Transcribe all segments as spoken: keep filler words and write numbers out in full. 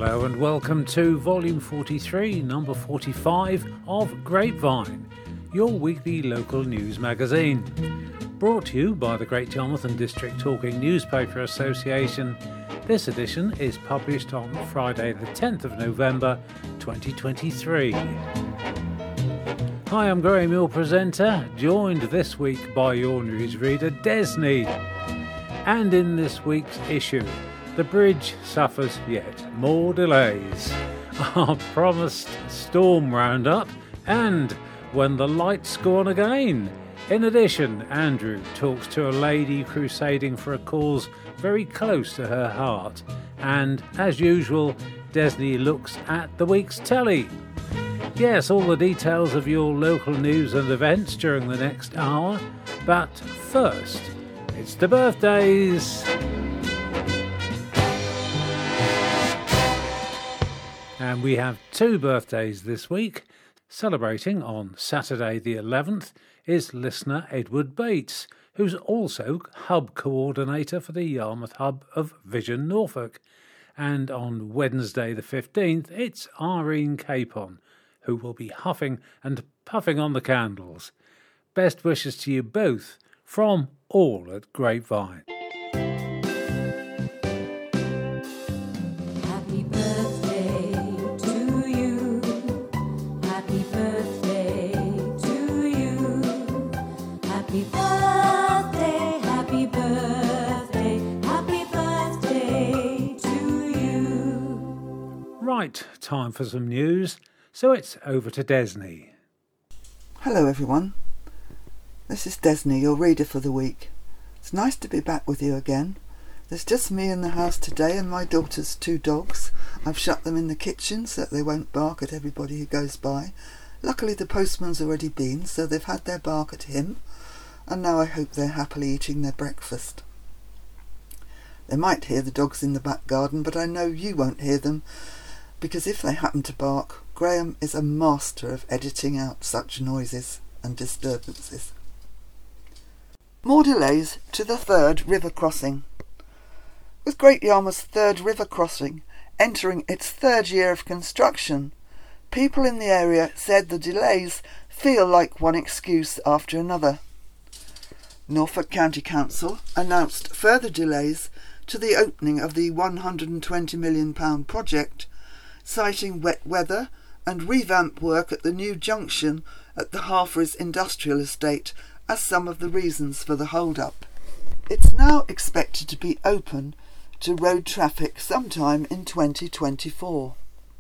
Hello and welcome to Volume forty-three, Number forty-five of Grapevine, your weekly local news magazine. Brought to you by the Great Yarmouth and District Talking Newspaper Association, this edition is published on Friday the tenth of November twenty twenty-three. Hi, I'm Graham, your presenter, joined this week by your newsreader Desney. And in this week's issue, the bridge suffers yet more delays, our promised storm roundup, and when the lights go on again. In addition, Andrew talks to a lady crusading for a cause very close to her heart. And, as usual, Desney looks at the week's telly. Yes, all the details of your local news and events during the next hour. But first, it's the birthdays. And we have two birthdays this week. Celebrating on Saturday the eleventh is listener Edward Bates, who's also Hub Coordinator for the Yarmouth Hub of Vision Norfolk. And on Wednesday the fifteenth, it's Irene Capon, who will be huffing and puffing on the candles. Best wishes to you both from all at Grapevine. Right, time for some news, so it's over to Desney. Hello everyone, this is Desney, your reader for the week. It's nice to be back with you again. There's just me in the house today and my daughter's two dogs. I've shut them in the kitchen so that they won't bark at everybody who goes by. Luckily the postman's already been, so they've had their bark at him, and now I hope they're happily eating their breakfast. They might hear the dogs in the back garden, but I know you won't hear them, because if they happen to bark, Graham is a master of editing out such noises and disturbances. More delays to the third river crossing. With Great Yarmouth's third river crossing entering its third year of construction, people in the area said the delays feel like one excuse after another. Norfolk County Council announced further delays to the opening of the one hundred twenty million pounds project, citing wet weather and revamp work at the new junction at the Halfrys Industrial Estate as some of the reasons for the hold-up. It's now expected to be open to road traffic sometime in twenty twenty-four.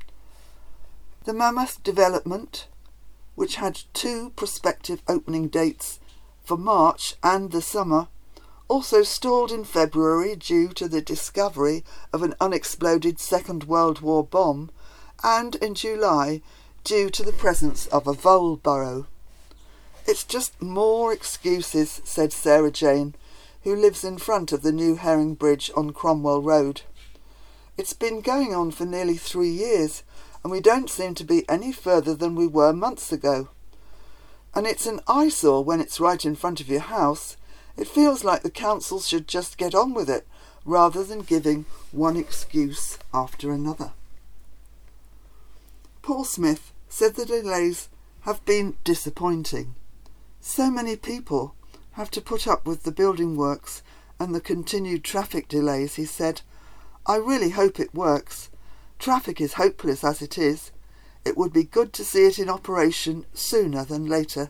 The Mammoth development, which had two prospective opening dates for March and the summer, also stalled in February due to the discovery of an unexploded Second World War bomb, and in July due to the presence of a vole burrow. It's just more excuses, said Sarah Jane, who lives in front of the new Herring Bridge on Cromwell Road. It's been going on for nearly three years, and we don't seem to be any further than we were months ago. And it's an eyesore when it's right in front of your house. It feels like the council should just get on with it, rather than giving one excuse after another. Paul Smith said the delays have been disappointing. So many people have to put up with the building works and the continued traffic delays, he said. I really hope it works. Traffic is hopeless as it is. It would be good to see it in operation sooner than later.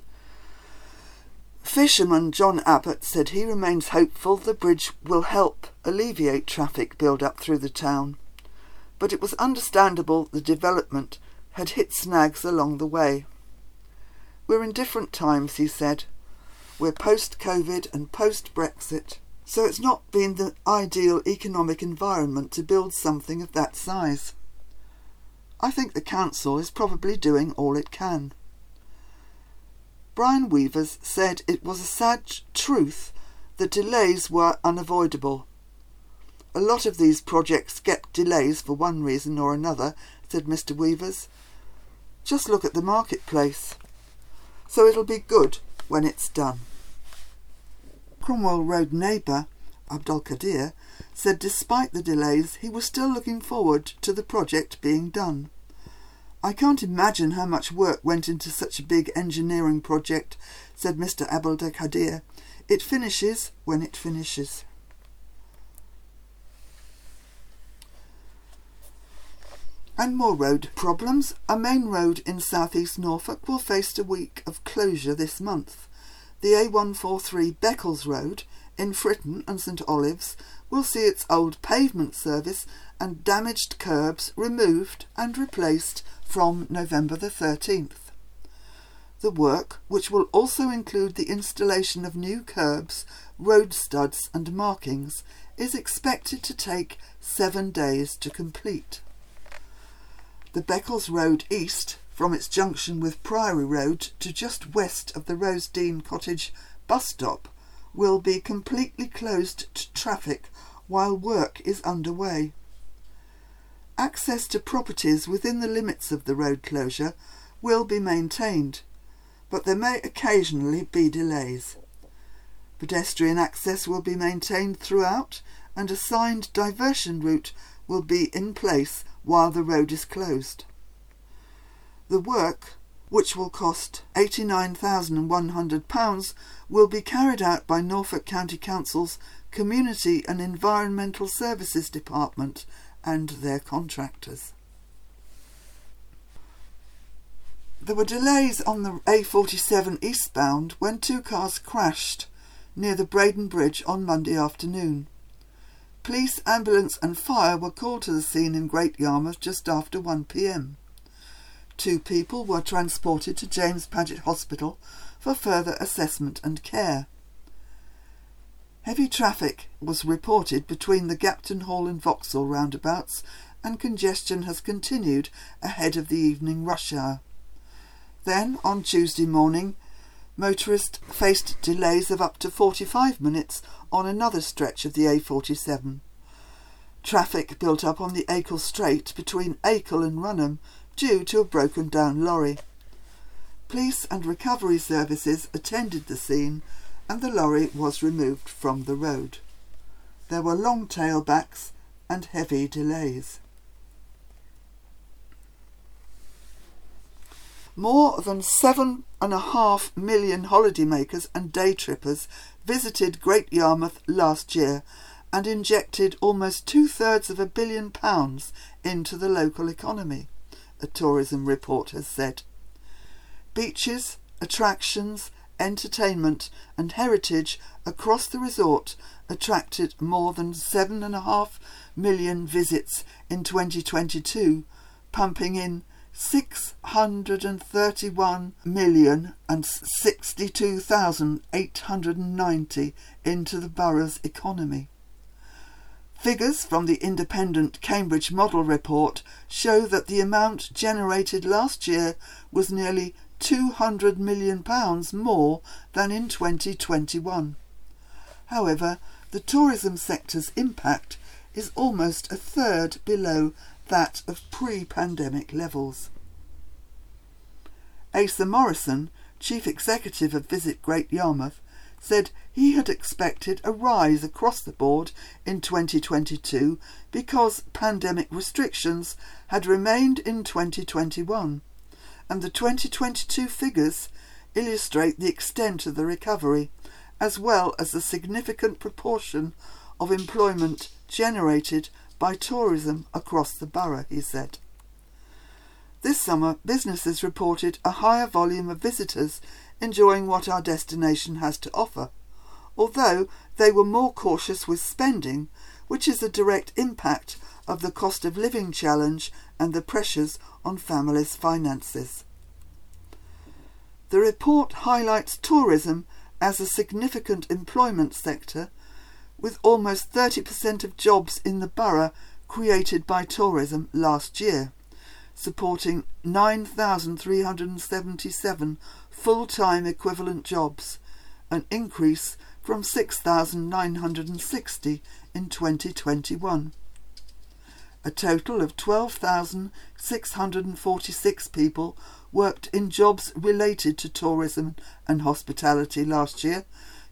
Fisherman John Abbott said he remains hopeful the bridge will help alleviate traffic build-up through the town, but it was understandable the development had hit snags along the way. We're in different times, he said. We're post-COVID and post-Brexit, so it's not been the ideal economic environment to build something of that size. I think the council is probably doing all it can. Brian Weavers said it was a sad truth that delays were unavoidable. A lot of these projects get delays for one reason or another, said Mister Weavers. Just look at the marketplace. So it'll be good when it's done. Cromwell Road neighbour Abdelkadir, said despite the delays he was still looking forward to the project being done. "I can't imagine how much work went into such a big engineering project," said Mister Abdelkadir. "It finishes when it finishes." And more road problems. A main road in southeast Norfolk will face a week of closure this month. The A one forty-three Beccles Road in Fritton and St Olives will see its old pavement service and damaged curbs removed and replaced from November the thirteenth. The work, which will also include the installation of new curbs, road studs and markings, is expected to take seven days to complete. The Beccles Road East, from its junction with Priory Road to just west of the Rosedean Cottage bus stop, will be completely closed to traffic while work is underway. Access to properties within the limits of the road closure will be maintained, but there may occasionally be delays. Pedestrian access will be maintained throughout, and a signed diversion route will be in place while the road is closed. The work, which will cost eighty-nine thousand one hundred pounds, will be carried out by Norfolk County Council's Community and Environmental Services Department and their contractors. There were delays on the A forty-seven eastbound when two cars crashed near the Braden Bridge on Monday afternoon. Police, ambulance and fire were called to the scene in Great Yarmouth just after one p m. Two people were transported to James Paget Hospital for further assessment and care. Heavy traffic was reported between the Gapton Hall and Vauxhall roundabouts, and congestion has continued ahead of the evening rush hour. Then, on Tuesday morning, motorists faced delays of up to forty-five minutes on another stretch of the A forty-seven. Traffic built up on the Acle Strait between Acle and Runham due to a broken-down lorry. Police and recovery services attended the scene and the lorry was removed from the road. There were long tailbacks and heavy delays. More than seven and a half million holidaymakers and day trippers visited Great Yarmouth last year and injected almost two-thirds of a billion pounds into the local economy, a tourism report has said. Beaches, attractions, entertainment and heritage across the resort attracted more than seven and a half million visits in twenty twenty-two, pumping in six hundred thirty-one million and sixty-two thousand eight hundred ninety into the borough's economy. Figures from the independent Cambridge Model Report show that the amount generated last year was nearly two hundred million pounds more than in twenty twenty-one. However, the tourism sector's impact is almost a third below that of pre-pandemic levels. Asa Morrison, Chief Executive of Visit Great Yarmouth, said he had expected a rise across the board in twenty twenty-two because pandemic restrictions had remained in twenty twenty-one, and the twenty twenty-two figures illustrate the extent of the recovery, as well as the significant proportion of employment generated by tourism across the borough, he said. This summer, businesses reported a higher volume of visitors enjoying what our destination has to offer, although they were more cautious with spending, which is a direct impact of the cost of living challenge and the pressures on families' finances. The report highlights tourism as a significant employment sector, with almost thirty percent of jobs in the borough created by tourism last year, supporting nine thousand three hundred seventy-seven full-time equivalent jobs, an increase from six thousand nine hundred sixty in twenty twenty-one. A total of twelve thousand six hundred forty-six people worked in jobs related to tourism and hospitality last year,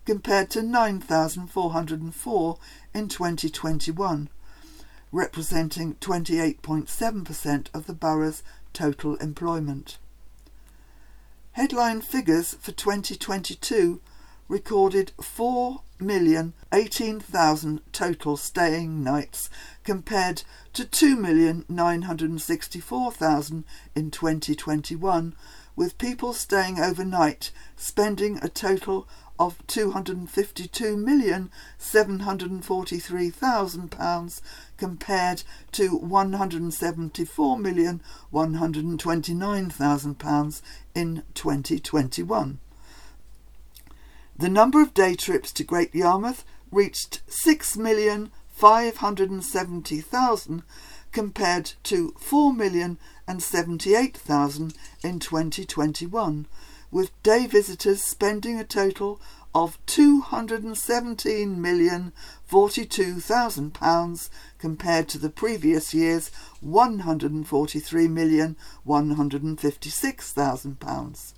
compared to nine thousand four hundred four in twenty twenty-one, representing twenty-eight point seven percent of the borough's total employment. Headline figures for twenty twenty-two recorded four million eighteen thousand total staying nights compared to two million nine hundred sixty-four thousand in twenty twenty-one, with people staying overnight spending a total of two hundred fifty-two million seven hundred forty-three thousand pounds compared to one hundred seventy-four million one hundred twenty-nine thousand pounds in twenty twenty-one. The number of day trips to Great Yarmouth reached six million five hundred seventy thousand compared to four million seventy-eight thousand in twenty twenty-one, with day visitors spending a total of two hundred seventeen million forty-two thousand pounds compared to the previous year's one hundred forty-three million one hundred fifty-six thousand pounds.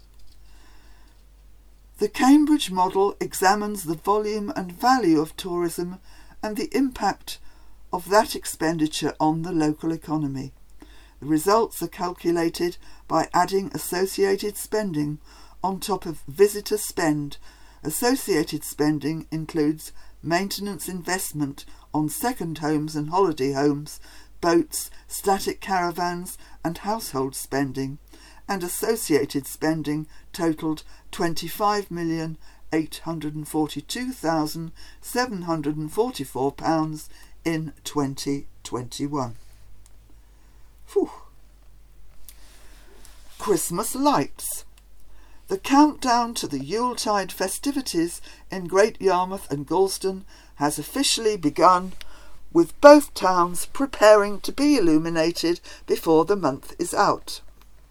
The Cambridge model examines the volume and value of tourism and the impact of that expenditure on the local economy. The results are calculated by adding associated spending on top of visitor spend. Associated spending includes maintenance investment on second homes and holiday homes, boats, static caravans and household spending, and associated spending totalled twenty-five million eight hundred forty-two thousand seven hundred forty-four pounds in twenty twenty-one. Whew. Christmas lights. The countdown to the Yuletide festivities in Great Yarmouth and Gorleston has officially begun, with both towns preparing to be illuminated before the month is out.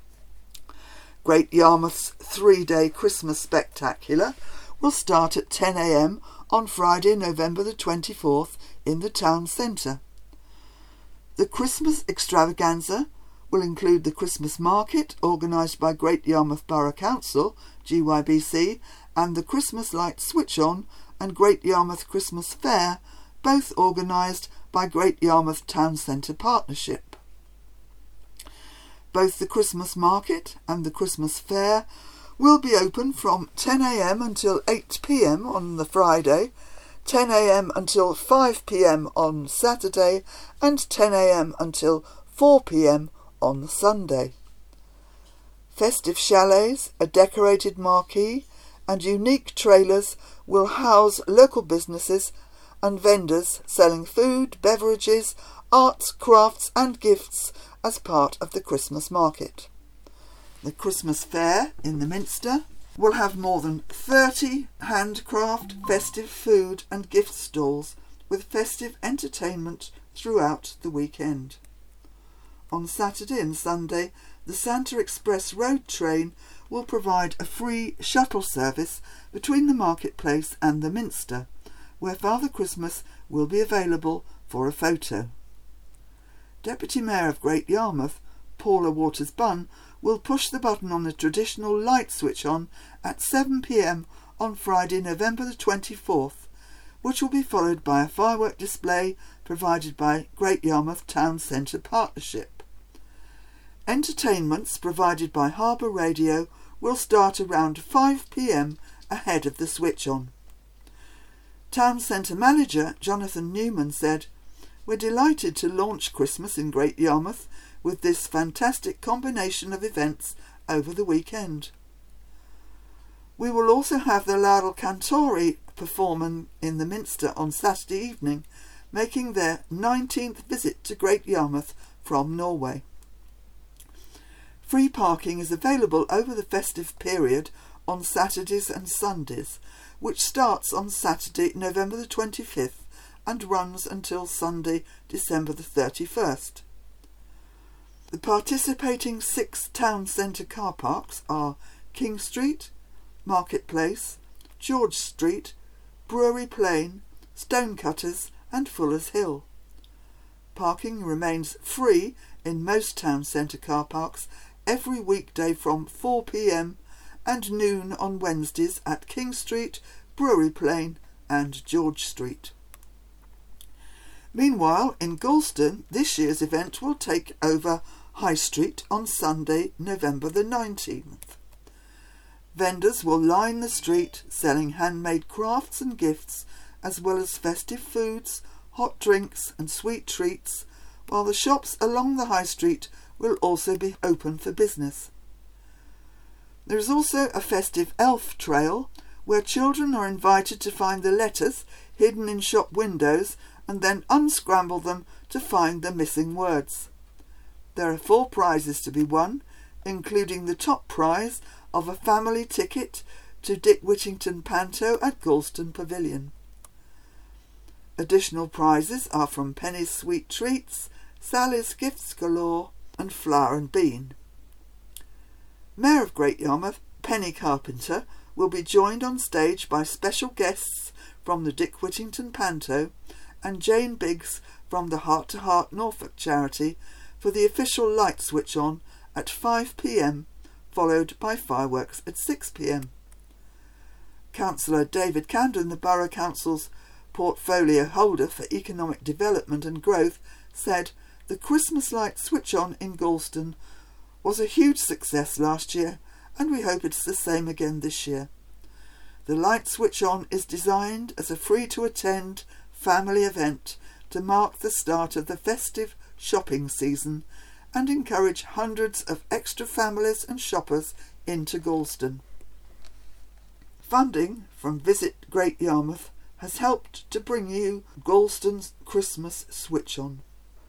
Great Yarmouth's three-day Christmas Spectacular will start at ten a m on Friday, November the twenty-fourth in the town centre. The Christmas extravaganza will include the Christmas market organised by Great Yarmouth Borough Council, G Y B C, and the Christmas Light Switch-On and Great Yarmouth Christmas Fair, both organised by Great Yarmouth Town Centre Partnership. Both the Christmas market and the Christmas Fair will be open from ten a m until eight p m on the Friday, ten a m until five p m on Saturday, and ten a m until four p m on Sunday. Festive chalets, a decorated marquee, and unique trailers will house local businesses and vendors selling food, beverages, arts, crafts and gifts as part of the Christmas market. The Christmas Fair in the Minster will have more than thirty handcraft, festive food and gift stalls with festive entertainment throughout the weekend. On Saturday and Sunday, the Santa Express road train will provide a free shuttle service between the marketplace and the Minster, where Father Christmas will be available for a photo. Deputy Mayor of Great Yarmouth, Paula Waters-Bunn, will push the button on the traditional light switch on at seven p m on Friday, November the twenty-fourth, which will be followed by a firework display provided by Great Yarmouth Town Centre Partnership. Entertainments provided by Harbour Radio will start around five p m ahead of the switch-on. Town Centre Manager Jonathan Newman said, "We're delighted to launch Christmas in Great Yarmouth with this fantastic combination of events over the weekend. We will also have the Laurel Cantori performing in the Minster on Saturday evening, making their nineteenth visit to Great Yarmouth from Norway. Free parking is available over the festive period on Saturdays and Sundays, which starts on Saturday, November the twenty-fifth and runs until Sunday, December the thirty-first. The participating six town centre car parks are King Street, Marketplace, George Street, Brewery Plain, Stonecutters and Fuller's Hill. Parking remains free in most town centre car parks every weekday from four p m and noon on Wednesdays at King Street, Brewery Plain and George Street. Meanwhile, in Gorleston, this year's event will take over High Street on Sunday, November the nineteenth. Vendors will line the street selling handmade crafts and gifts, as well as festive foods, hot drinks and sweet treats, while the shops along the High Street will also be open for business. There is also a festive elf trail, where children are invited to find the letters hidden in shop windows and then unscramble them to find the missing words. There are four prizes to be won, including the top prize of a family ticket to Dick Whittington Panto at Gorleston Pavilion. Additional prizes are from Penny's Sweet Treats, Sally's Gifts Galore and Flower and Bean. Mayor of Great Yarmouth, Penny Carpenter, will be joined on stage by special guests from the Dick Whittington Panto and Jane Biggs from the Heart to Heart Norfolk charity for the official light switch on at five p m, followed by fireworks at six p m. Councillor David Camden, the Borough Council's portfolio holder for economic development and growth, said the Christmas light switch on in Gorleston was a huge success last year, and we hope it's the same again this year. The light switch on is designed as a free-to-attend family event to mark the start of the festive shopping season and encourage hundreds of extra families and shoppers into Gorleston. Funding from Visit Great Yarmouth has helped to bring you Gorleston's Christmas Switch On.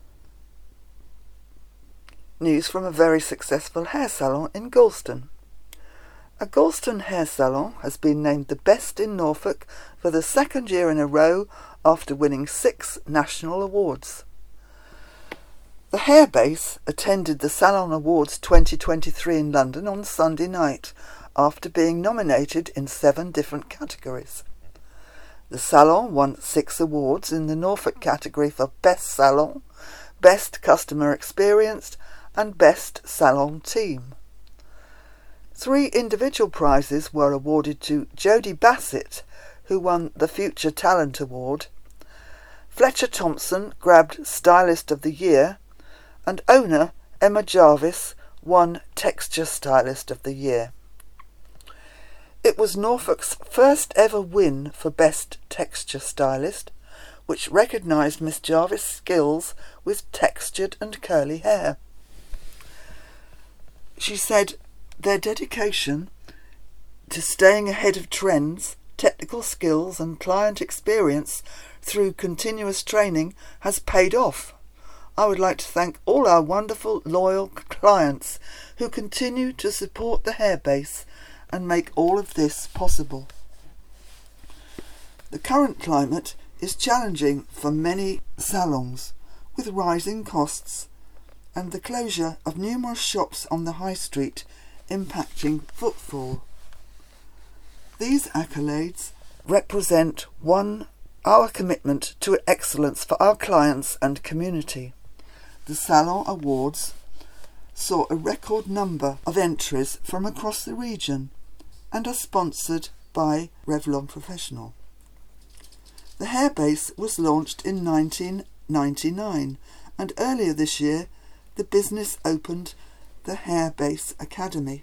News from a very successful hair salon in Gorleston. A Gorleston hair salon has been named the best in Norfolk for the second year in a row after winning six national awards. The Hairbase attended the Salon Awards twenty twenty-three in London on Sunday night after being nominated in seven different categories. The salon won six awards in the Norfolk category for Best Salon, Best Customer Experience and Best Salon Team. Three individual prizes were awarded to Jodie Bassett, who won the Future Talent Award. Fletcher Thompson grabbed Stylist of the Year, and owner Emma Jarvis won Texture Stylist of the Year. It was Norfolk's first ever win for Best Texture Stylist, which recognised Miss Jarvis' skills with textured and curly hair. She said their dedication to staying ahead of trends, technical skills and client experience through continuous training has paid off. I would like to thank all our wonderful, loyal clients who continue to support the Hairbase and make all of this possible. The current climate is challenging for many salons, with rising costs and the closure of numerous shops on the high street impacting footfall. These accolades represent one, our commitment to excellence for our clients and community. The Salon Awards saw a record number of entries from across the region and are sponsored by Revlon Professional. The Hairbase was launched in nineteen ninety-nine, and earlier this year the business opened the Hairbase Academy.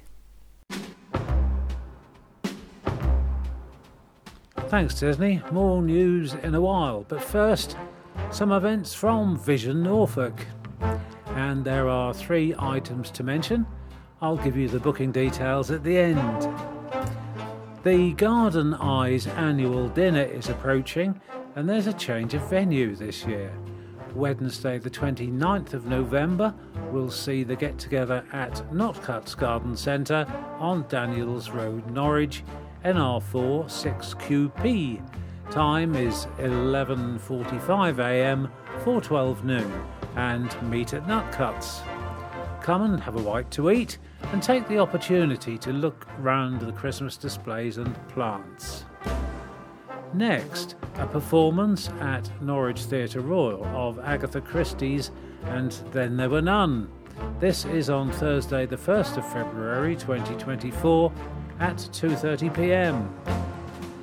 Thanks, Disney. More news in a while, but first, some events from Vision Norfolk. And there are three items to mention. I'll give you the booking details at the end. The Garden Eyes annual dinner is approaching, and there's a change of venue this year. Wednesday the twenty-ninth of November will see the get-together at Notcuts Garden Centre on Daniels Road, Norwich, N R four six Q P. Time is eleven forty-five a m for twelve noon, and meet at Nutcuts. Come and have a bite to eat and take the opportunity to look round the Christmas displays and plants. Next, a performance at Norwich Theatre Royal of Agatha Christie's And Then There Were None. This is on Thursday the first of February twenty twenty-four at two thirty p m.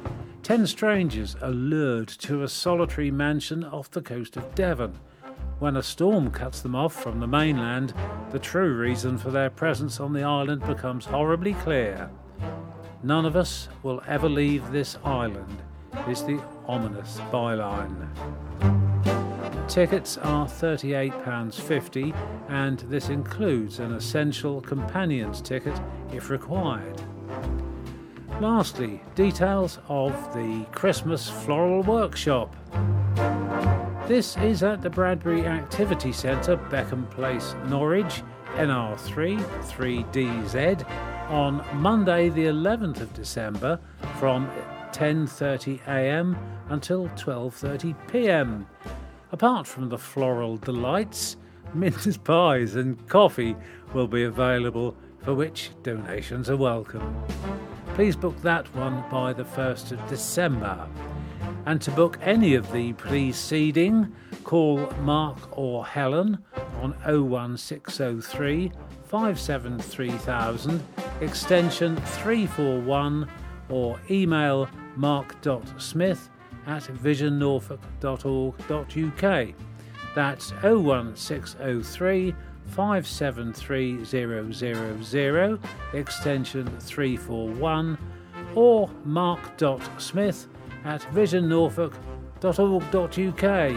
Ten strangers are lured to a solitary mansion off the coast of Devon. When a storm cuts them off from the mainland, the true reason for their presence on the island becomes horribly clear. None of us will ever leave this island, is the ominous byline. Tickets are thirty-eight pounds fifty, and this includes an essential companions ticket if required. Lastly, details of the Christmas Floral Workshop. This is at the Bradbury Activity Centre, Beckham Place, Norwich, N R three three D Z, on Monday the eleventh of December from ten thirty a m until twelve thirty p m. Apart from the floral delights, mince pies and coffee will be available, for which donations are welcome. Please book that one by the first of December. And to book any of the preceding, call Mark or Helen on oh one six oh three, five seven three thousand, extension three four one, or email mark.smith at vision norfolk dot org dot u k. That's oh one six oh three, five seven three zero zero zero, extension three four one, or mark.smith at vision norfolk dot org dot u k.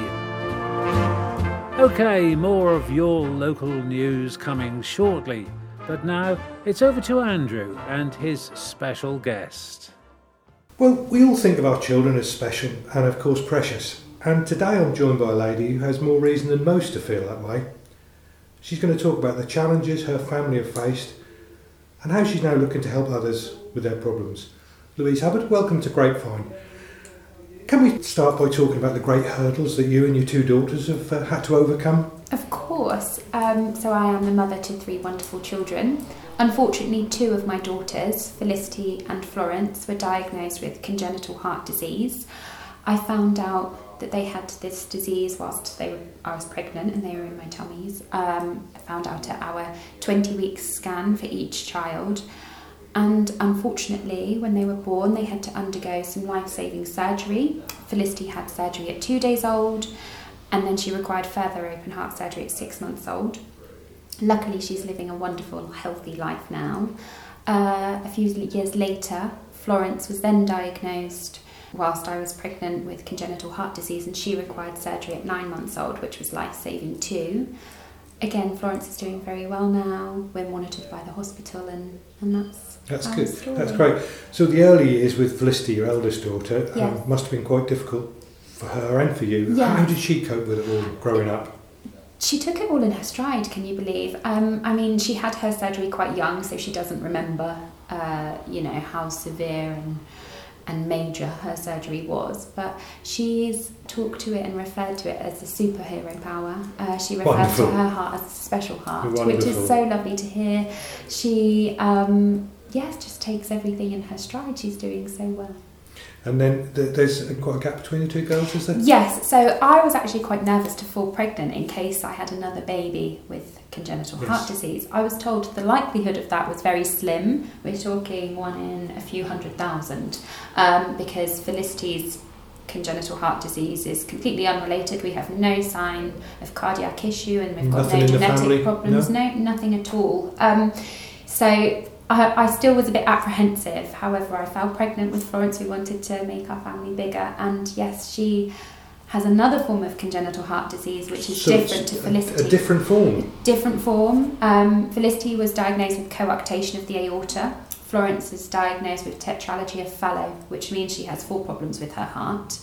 OK, more of your local news coming shortly, but now it's over to Andrew and his special guest. Well, we all think of our children as special and of course precious, and today I'm joined by a lady who has more reason than most to feel that way. She's going to talk about the challenges her family have faced and how she's now looking to help others with their problems. Louise Hubbard, welcome to Grapevine. Can we start by talking about the great hurdles that you and your two daughters have uh, had to overcome? Of course. Um, so I am the mother to three wonderful children. Unfortunately, two of my daughters, Felicity and Florence, were diagnosed with congenital heart disease. I found out that they had this disease whilst they were, I was pregnant and they were in my tummies. Um, I found out at our twenty-week scan for each child. And unfortunately, when they were born, they had to undergo some life-saving surgery. Felicity had surgery at two days old, and then she required further open heart surgery at six months old. Luckily, she's living a wonderful, healthy life now. Uh, a few years later, Florence was then diagnosed whilst I was pregnant with congenital heart disease, and she required surgery at nine months old, which was life-saving too. Again, Florence is doing very well now. We're monitored by the hospital, and, and that's That's good. That's great. So the early years with Felicity, your eldest daughter, yes. um, must have been quite difficult for her and for you. Yes. How did she cope with it all growing up? She took it all in her stride, can you believe? Um, I mean, she had her surgery quite young, so she doesn't remember, uh, you know, how severe and and major her surgery was. But she's talked to it and referred to it as a superhero power. Uh, she referred Wonderful. to her heart as a special heart, Wonderful. which is so lovely to hear. She, um, yes, just takes everything in her stride. She's doing so well. And then there's quite a gap between the two girls, is there? Yes, so I was actually quite nervous to fall pregnant in case I had another baby with congenital yes. heart disease. I was told the likelihood of that was very slim. We're talking one in a few hundred thousand, um, because Felicity's congenital heart disease is completely unrelated. We have no sign of cardiac issue, and we've got nothing no genetic problems, no? no, nothing at all. Um, so... I, I still was a bit apprehensive. However, I fell pregnant with Florence. We wanted to make our family bigger, and yes, she has another form of congenital heart disease, which is so different to Felicity. A, a different form? Different form. Um, Felicity was diagnosed with coarctation of the aorta. Florence is diagnosed with tetralogy of Fallot, which means she has four problems with her heart.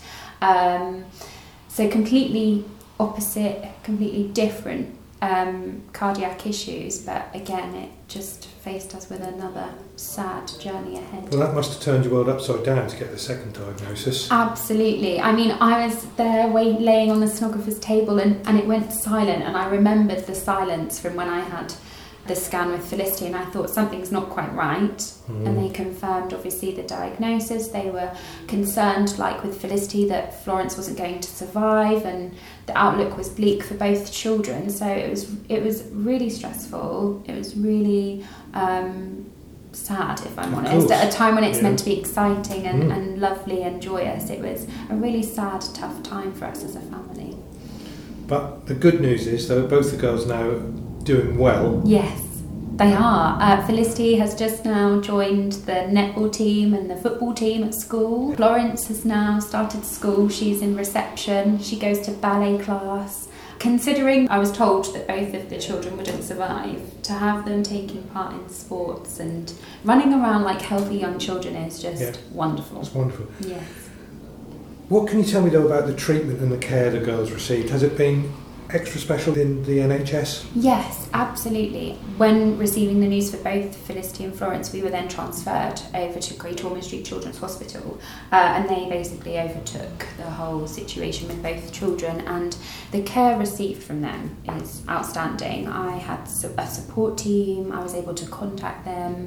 Um, so completely opposite, completely different um, cardiac issues, but again, it just faced us with another sad journey ahead. Well, that must have turned your world upside down to get the second diagnosis. Absolutely. I mean, I was there wait, laying on the sonographer's table, and, and it went silent, and I remembered the silence from when I had the scan with Felicity, and I thought something's not quite right. Mm. And they confirmed, obviously, the diagnosis. They were concerned, like with Felicity, that Florence wasn't going to survive, and the outlook was bleak for both children. So it was it was really stressful. It was really um, sad, if I'm Of honest. course. At a time when it's Yeah. meant to be exciting and, Mm. and lovely and joyous, it was a really sad, tough time for us as a family. But the good news is that both the girls now are doing well. Yes, they are. Uh, Felicity has just now joined the netball team and the football team at school. Florence has now started school. She's in reception. She goes to ballet class. Considering I was told that both of the children wouldn't survive, to have them taking part in sports and running around like healthy young children is just Yeah. wonderful. That's wonderful. Yes. What can you tell me though about the treatment and the care the girls received? Has it been extra special in the N H S? Yes, absolutely. When receiving the news for both Felicity and Florence, we were then transferred over to Great Ormond Street Children's Hospital, uh, and they basically overtook the whole situation with both children, and the care received from them is outstanding. I had su- a support team. I was able to contact them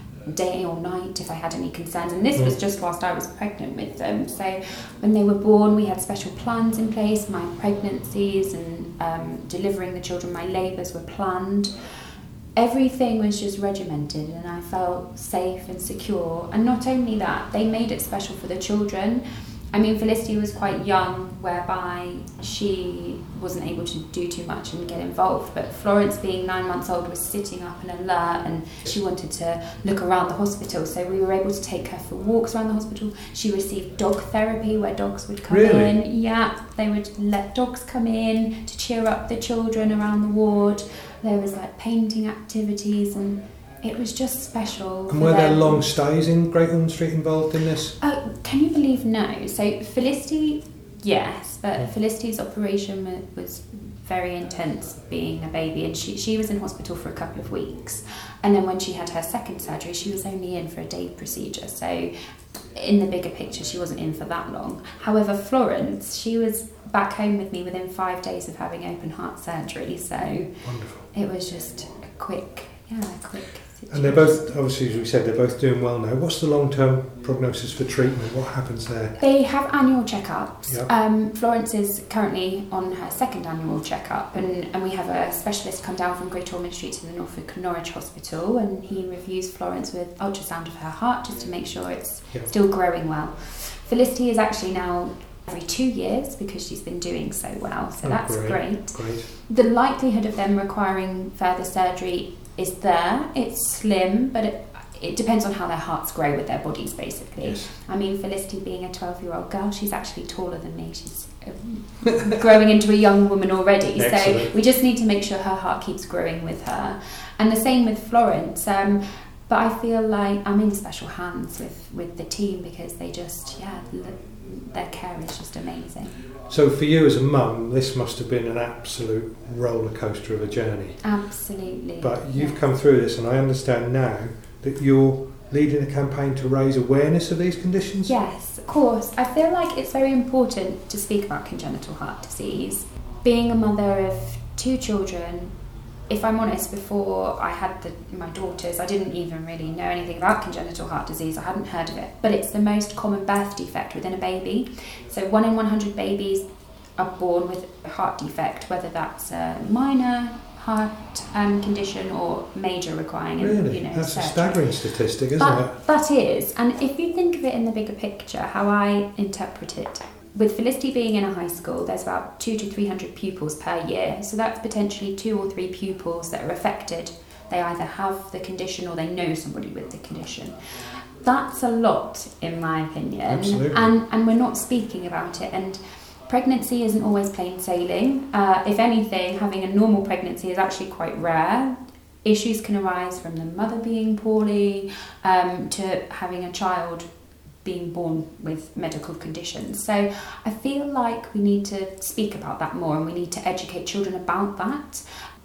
day or night if I had any concerns, and this was just whilst I was pregnant with them. So when they were born, we had special plans in place. My pregnancies and um, delivering the children, my labours were planned. Everything was just regimented, and I felt safe and secure. And not only that, they made it special for the children. I mean, Felicity was quite young, whereby she wasn't able to do too much and get involved. But Florence, being nine months old, was sitting up and alert, and she wanted to look around the hospital. So we were able to take her for walks around the hospital. She received dog therapy, where dogs would come Really? in. Yeah, they would let dogs come in to cheer up the children around the ward. There was like painting activities, and it was just special. And for were there them. long stays in Great Ormond Street involved in this? Uh, can you believe no? So Felicity, yes, but Yeah. Felicity's operation wa- was very intense being a baby, and she, she was in hospital for a couple of weeks. And then when she had her second surgery, she was only in for a day procedure. So in the bigger picture, she wasn't in for that long. However, Florence, she was back home with me within five days of having open heart surgery. So Wonderful. it was just a quick, yeah, a quick situation. And they're both, obviously, as we said, they're both doing well now. What's the long-term prognosis for treatment? What happens there? They have annual checkups. Yep. Um, Florence is currently on her second annual checkup, and, and we have a specialist come down from Great Ormond Street to the Norfolk Norwich Hospital, and he reviews Florence with ultrasound of her heart just to make sure it's Yep. still growing well. Felicity is actually now every two years because she's been doing so well, so Oh, that's great. great. Great. The likelihood of them requiring further surgery is there. It's slim, but it, it depends on how their hearts grow with their bodies, basically. Yes. I mean, Felicity being a twelve-year-old girl, she's actually taller than me. She's um, growing into a young woman already. Excellent. So we just need to make sure her heart keeps growing with her. And the same with Florence. Um, but I feel like I'm in special hands with, with the team because they just, yeah, l- their care is just amazing. So for you as a mum, this must have been an absolute roller coaster of a journey. Absolutely. But you've Yeah. come through this, and I understand now that you're leading a campaign to raise awareness of these conditions? Yes, of course. I feel like it's very important to speak about congenital heart disease. Being a mother of two children, if I'm honest, before I had the, my daughters, I didn't even really know anything about congenital heart disease. I hadn't heard of it. But it's the most common birth defect within a baby. So one in one hundred babies are born with a heart defect, whether that's a minor heart um, condition or major requiring, Really? you know, That's a surgery. staggering statistic, isn't it? That, that is, and if you think of it in the bigger picture, how I interpret it, with Felicity being in a high school, there's about two to three hundred pupils per year, so that's potentially two or three pupils that are affected. They either have the condition or they know somebody with the condition. That's a lot, in my opinion. Absolutely. And and we're not speaking about it. And pregnancy isn't always plain sailing. Uh, if anything, having a normal pregnancy is actually quite rare. Issues can arise from the mother being poorly um, to having a child being born with medical conditions. So I feel like we need to speak about that more, and we need to educate children about that.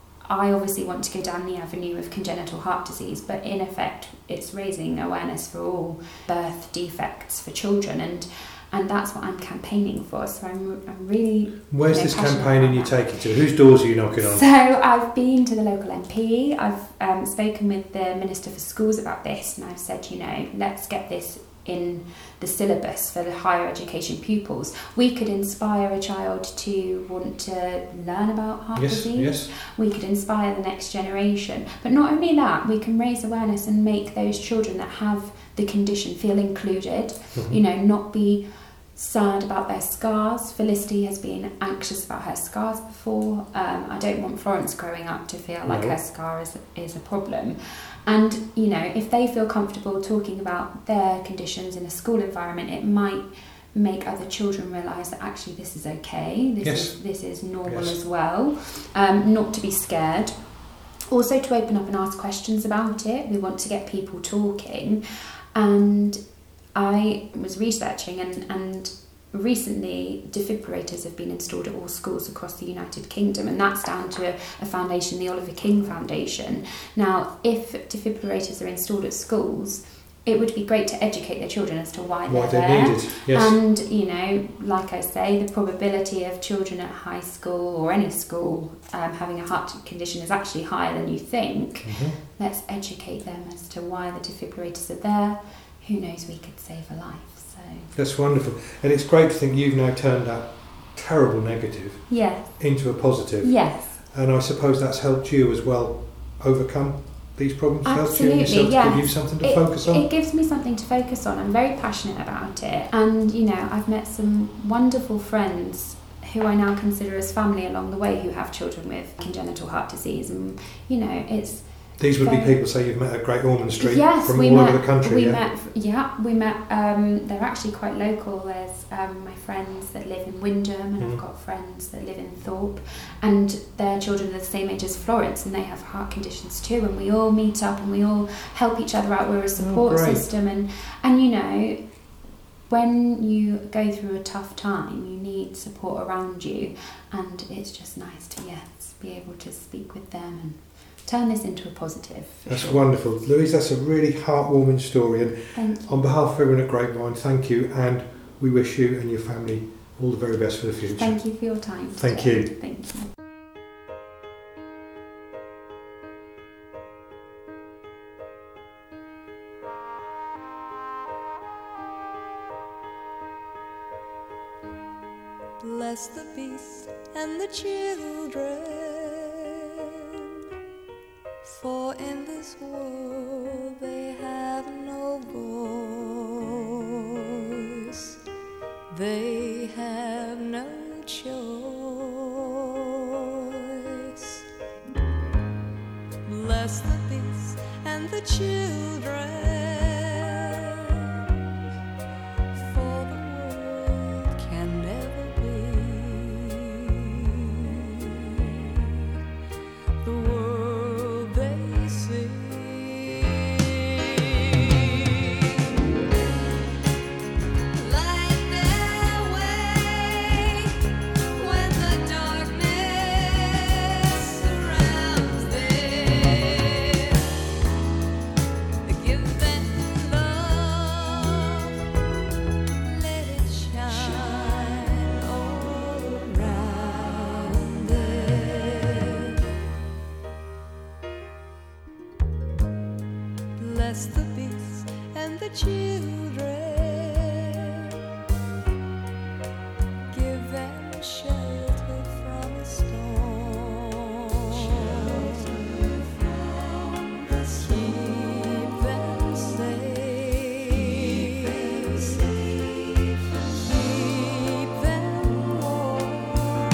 I obviously want to go down the avenue of congenital heart disease, but in effect it's raising awareness for all birth defects for children, and and that's what I'm campaigning for. So I'm, I'm really Where's you know, this passionate campaign and you about that. take it to? Whose doors are you knocking on? So I've been to the local M P, I've um, spoken with the Minister for Schools about this, and I've said, you know, let's get this in the syllabus for the higher education pupils. We could inspire a child to want to learn about heart yes, disease. Yes. We could inspire the next generation. But not only that, we can raise awareness and make those children that have the condition feel included, mm-hmm. you know, not be sad about their scars. Felicity has been anxious about her scars before. Um, I don't want Florence growing up to feel like no. her scar is, is a problem. And, you know, if they feel comfortable talking about their conditions in a school environment, it might make other children realise that actually this is okay, this yes. is this is normal yes. as well, um, not to be scared. Also to open up and ask questions about it. We want to get people talking. And I was researching and, and recently defibrillators have been installed at all schools across the United Kingdom, and that's down to a, a foundation, the Oliver King Foundation. Now, if defibrillators are installed at schools, it would be great to educate their children as to why, why they're, they're there. needed. Yes. And, you know, like I say, the probability of children at high school or any school um, having a heart condition is actually higher than you think. Mm-hmm. Let's educate them as to why the defibrillators are there. Who knows, we could save a life. So that's wonderful. And it's great to think you've now turned that terrible negative yes. into a positive. Yes. And I suppose that's helped you as well overcome these problems. Absolutely, helped you and yourself yes. to give you something to it, focus on. It gives me something to focus on. I'm very passionate about it. And, you know, I've met some wonderful friends who I now consider as family along the way who have children with congenital heart disease. And, you know, it's... These would very, be people, say, you've met at Great Ormond Street yes, from we all met, over the country. We yeah? met, yeah, we met, um, they're actually quite local. There's um, my friends that live in Windham, and mm. I've got friends that live in Thorpe, and their children are the same age as Florence, and they have heart conditions too, and we all meet up and we all help each other out. We're a support oh, system, and, and you know, when you go through a tough time, you need support around you, and it's just nice to, yes, be able to speak with them and turn this into a positive. That's sure. wonderful. Louise, that's a really heartwarming story, and thank you. On behalf of everyone at Grapevine, thank you, and we wish you and your family all the very best for the future. Thank you for your time today. Thank you. Thank you. Bless the beast and the children, for in this world they have no voice, they have no choice. Bless the beast and the children, for the world can never be the world they see. Light their way when the darkness surrounds them. Give them love, let it shine all around them. Bless the beast and the children, give them shelter from the storm, shelter from the storm. Keep them safe, keep them warm.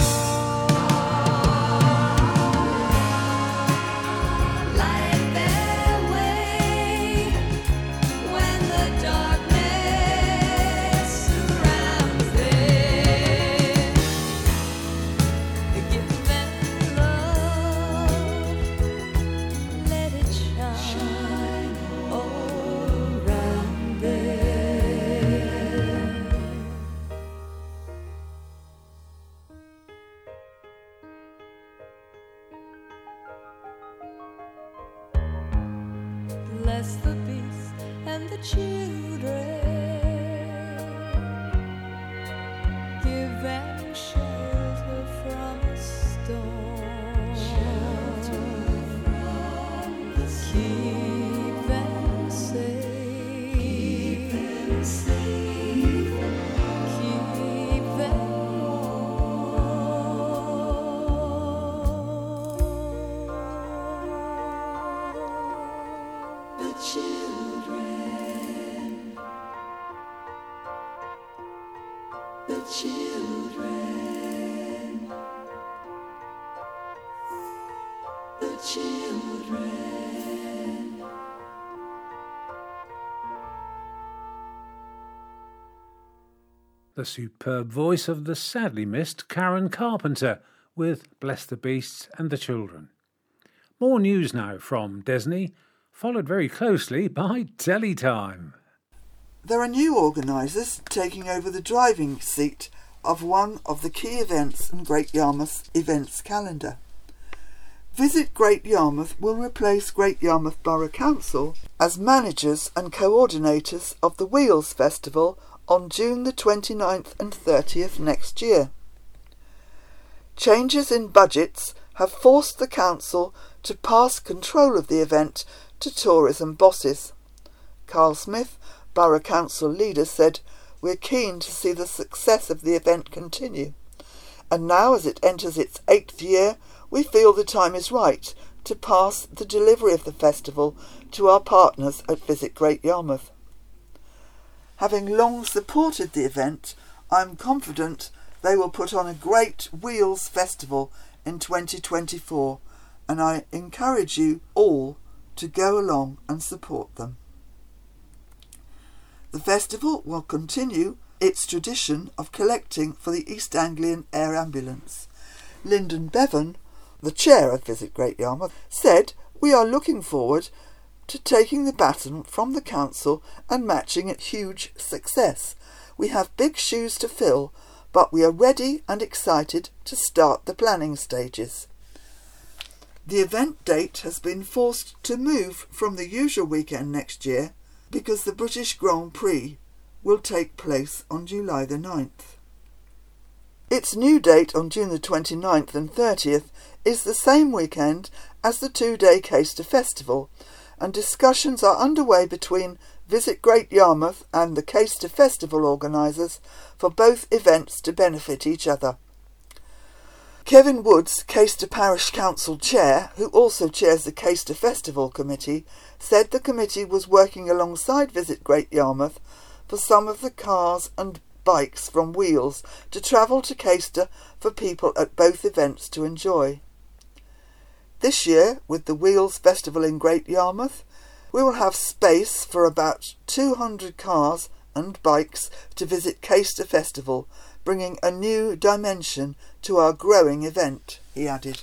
Light their way when the darkness surrounds them. Give them love, let it shine all around them. Bless the beast and the children, give them shelter from a storm, shelter from the storm. Keep them safe, keep them safe. children, the children, the children. The superb voice of the sadly missed Karen Carpenter with Bless the Beasts and the Children. More news now from Desney, followed very closely by Teletime. There are new organisers taking over the driving seat of one of the key events in Great Yarmouth events calendar. Visit Great Yarmouth will replace Great Yarmouth Borough Council as managers and coordinators of the Wheels Festival on June the twenty-ninth and thirtieth next year. Changes in budgets have forced the council to pass control of the event to tourism bosses. Carl Smith, Borough Council leader, said, "We're keen to see the success of the event continue, and now as it enters its eighth year, we feel the time is right to pass the delivery of the festival to our partners at Visit Great Yarmouth. Having long supported the event, I'm confident they will put on a great Wheels Festival in twenty twenty-four, and I encourage you all to go along and support them." The festival will continue its tradition of collecting for the East Anglian Air Ambulance. Lyndon Bevan, the chair of Visit Great Yarmouth, said, "We are looking forward to taking the baton from the council and matching it huge success. We have big shoes to fill, but we are ready and excited to start the planning stages." The event date has been forced to move from the usual weekend next year because the British Grand Prix will take place on July the ninth. Its new date on June the twenty-ninth and thirtieth is the same weekend as the two-day Caister Festival, and discussions are underway between Visit Great Yarmouth and the Caister Festival organisers for both events to benefit each other. Kevin Woods, Caister Parish Council Chair, who also chairs the Caister Festival Committee, said the committee was working alongside Visit Great Yarmouth for some of the cars and bikes from Wheels to travel to Caister for people at both events to enjoy. This year, with the Wheels Festival in Great Yarmouth, we will have space for about two hundred cars and bikes to visit Caister Festival, bringing a new dimension to our growing event, he added.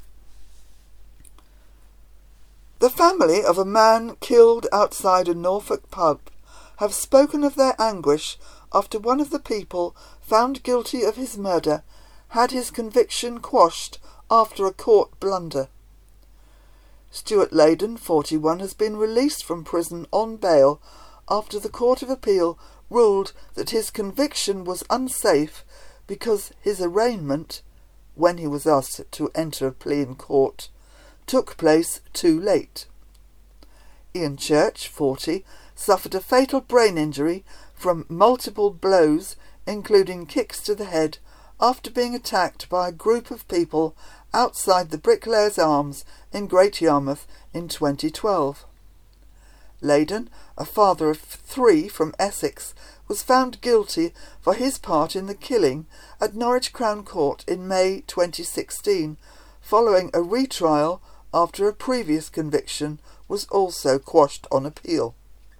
The family of a man killed outside a Norfolk pub have spoken of their anguish after one of the people found guilty of his murder had his conviction quashed after a court blunder. Stuart Leyden, forty-one, has been released from prison on bail after the Court of Appeal ruled that his conviction was unsafe because his arraignment, when he was asked to enter a plea in court, took place too late. Ian Church, forty, suffered a fatal brain injury from multiple blows, including kicks to the head, after being attacked by a group of people outside the Bricklayers Arms in Great Yarmouth in twenty twelve. Leyden, a father of three from Essex, was found guilty for his part in the killing at Norwich Crown Court in May twenty sixteen, following a retrial after a previous conviction was also quashed on appeal.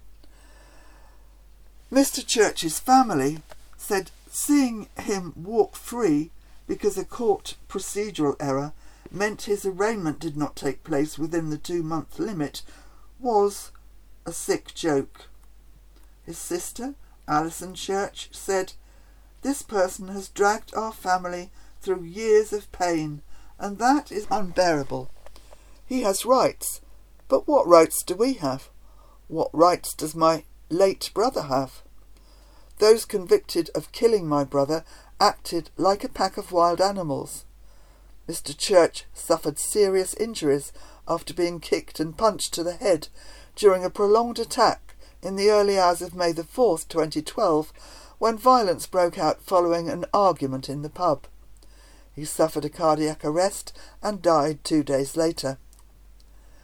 Mister Church's family said seeing him walk free because a court procedural error meant his arraignment did not take place within the two-month limit was a sick joke. His sister, Alison Church, said, "This person has dragged our family through years of pain, and that is unbearable. He has rights, but what rights do we have? What rights does my late brother have? Those convicted of killing my brother acted like a pack of wild animals. Mister Church suffered serious injuries after being kicked and punched to the head during a prolonged attack in the early hours of May the fourth, twenty twelve, when violence broke out following an argument in the pub. He suffered a cardiac arrest and died two days later.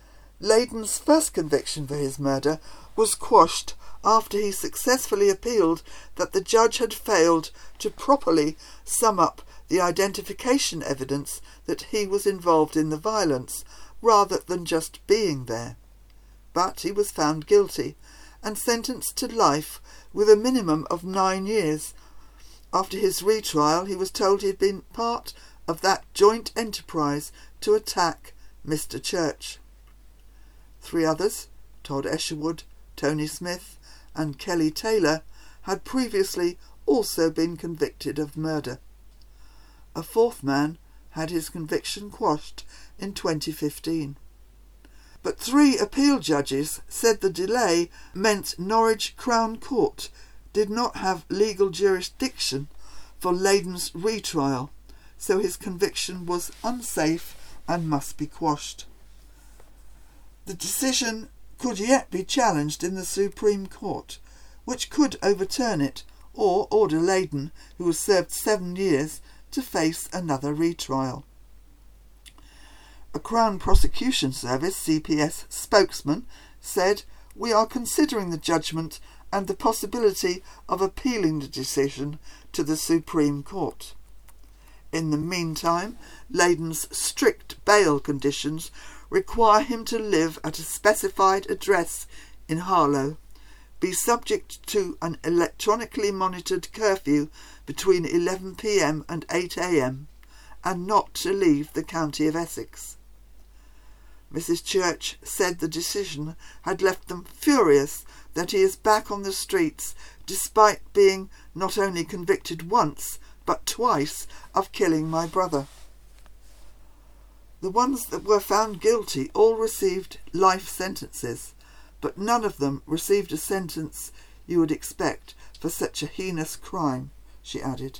Leyden's first conviction for his murder was quashed after he successfully appealed that the judge had failed to properly sum up the identification evidence that he was involved in the violence, rather than just being there. But he was found guilty and sentenced to life with a minimum of nine years. After his retrial, he was told he had been part of that joint enterprise to attack Mister Church. Three others, Todd Esherwood, Tony Smith and Kelly Taylor, had previously also been convicted of murder. A fourth man had his conviction quashed in twenty fifteen. But three appeal judges said the delay meant Norwich Crown Court did not have legal jurisdiction for Leyden's retrial, so his conviction was unsafe and must be quashed. The decision could yet be challenged in the Supreme Court, which could overturn it or order Leyden, who has served seven years, to face another retrial. A Crown Prosecution Service C P S spokesman said, "We are considering the judgment and the possibility of appealing the decision to the Supreme Court." In the meantime, Leyden's strict bail conditions require him to live at a specified address in Harlow, be subject to an electronically monitored curfew between eleven p m and eight a m, and not to leave the county of Essex. Missus Church said the decision had left them furious that he is back on the streets despite being not only convicted once but twice of killing my brother. The ones that were found guilty all received life sentences, but none of them received a sentence you would expect for such a heinous crime, she added.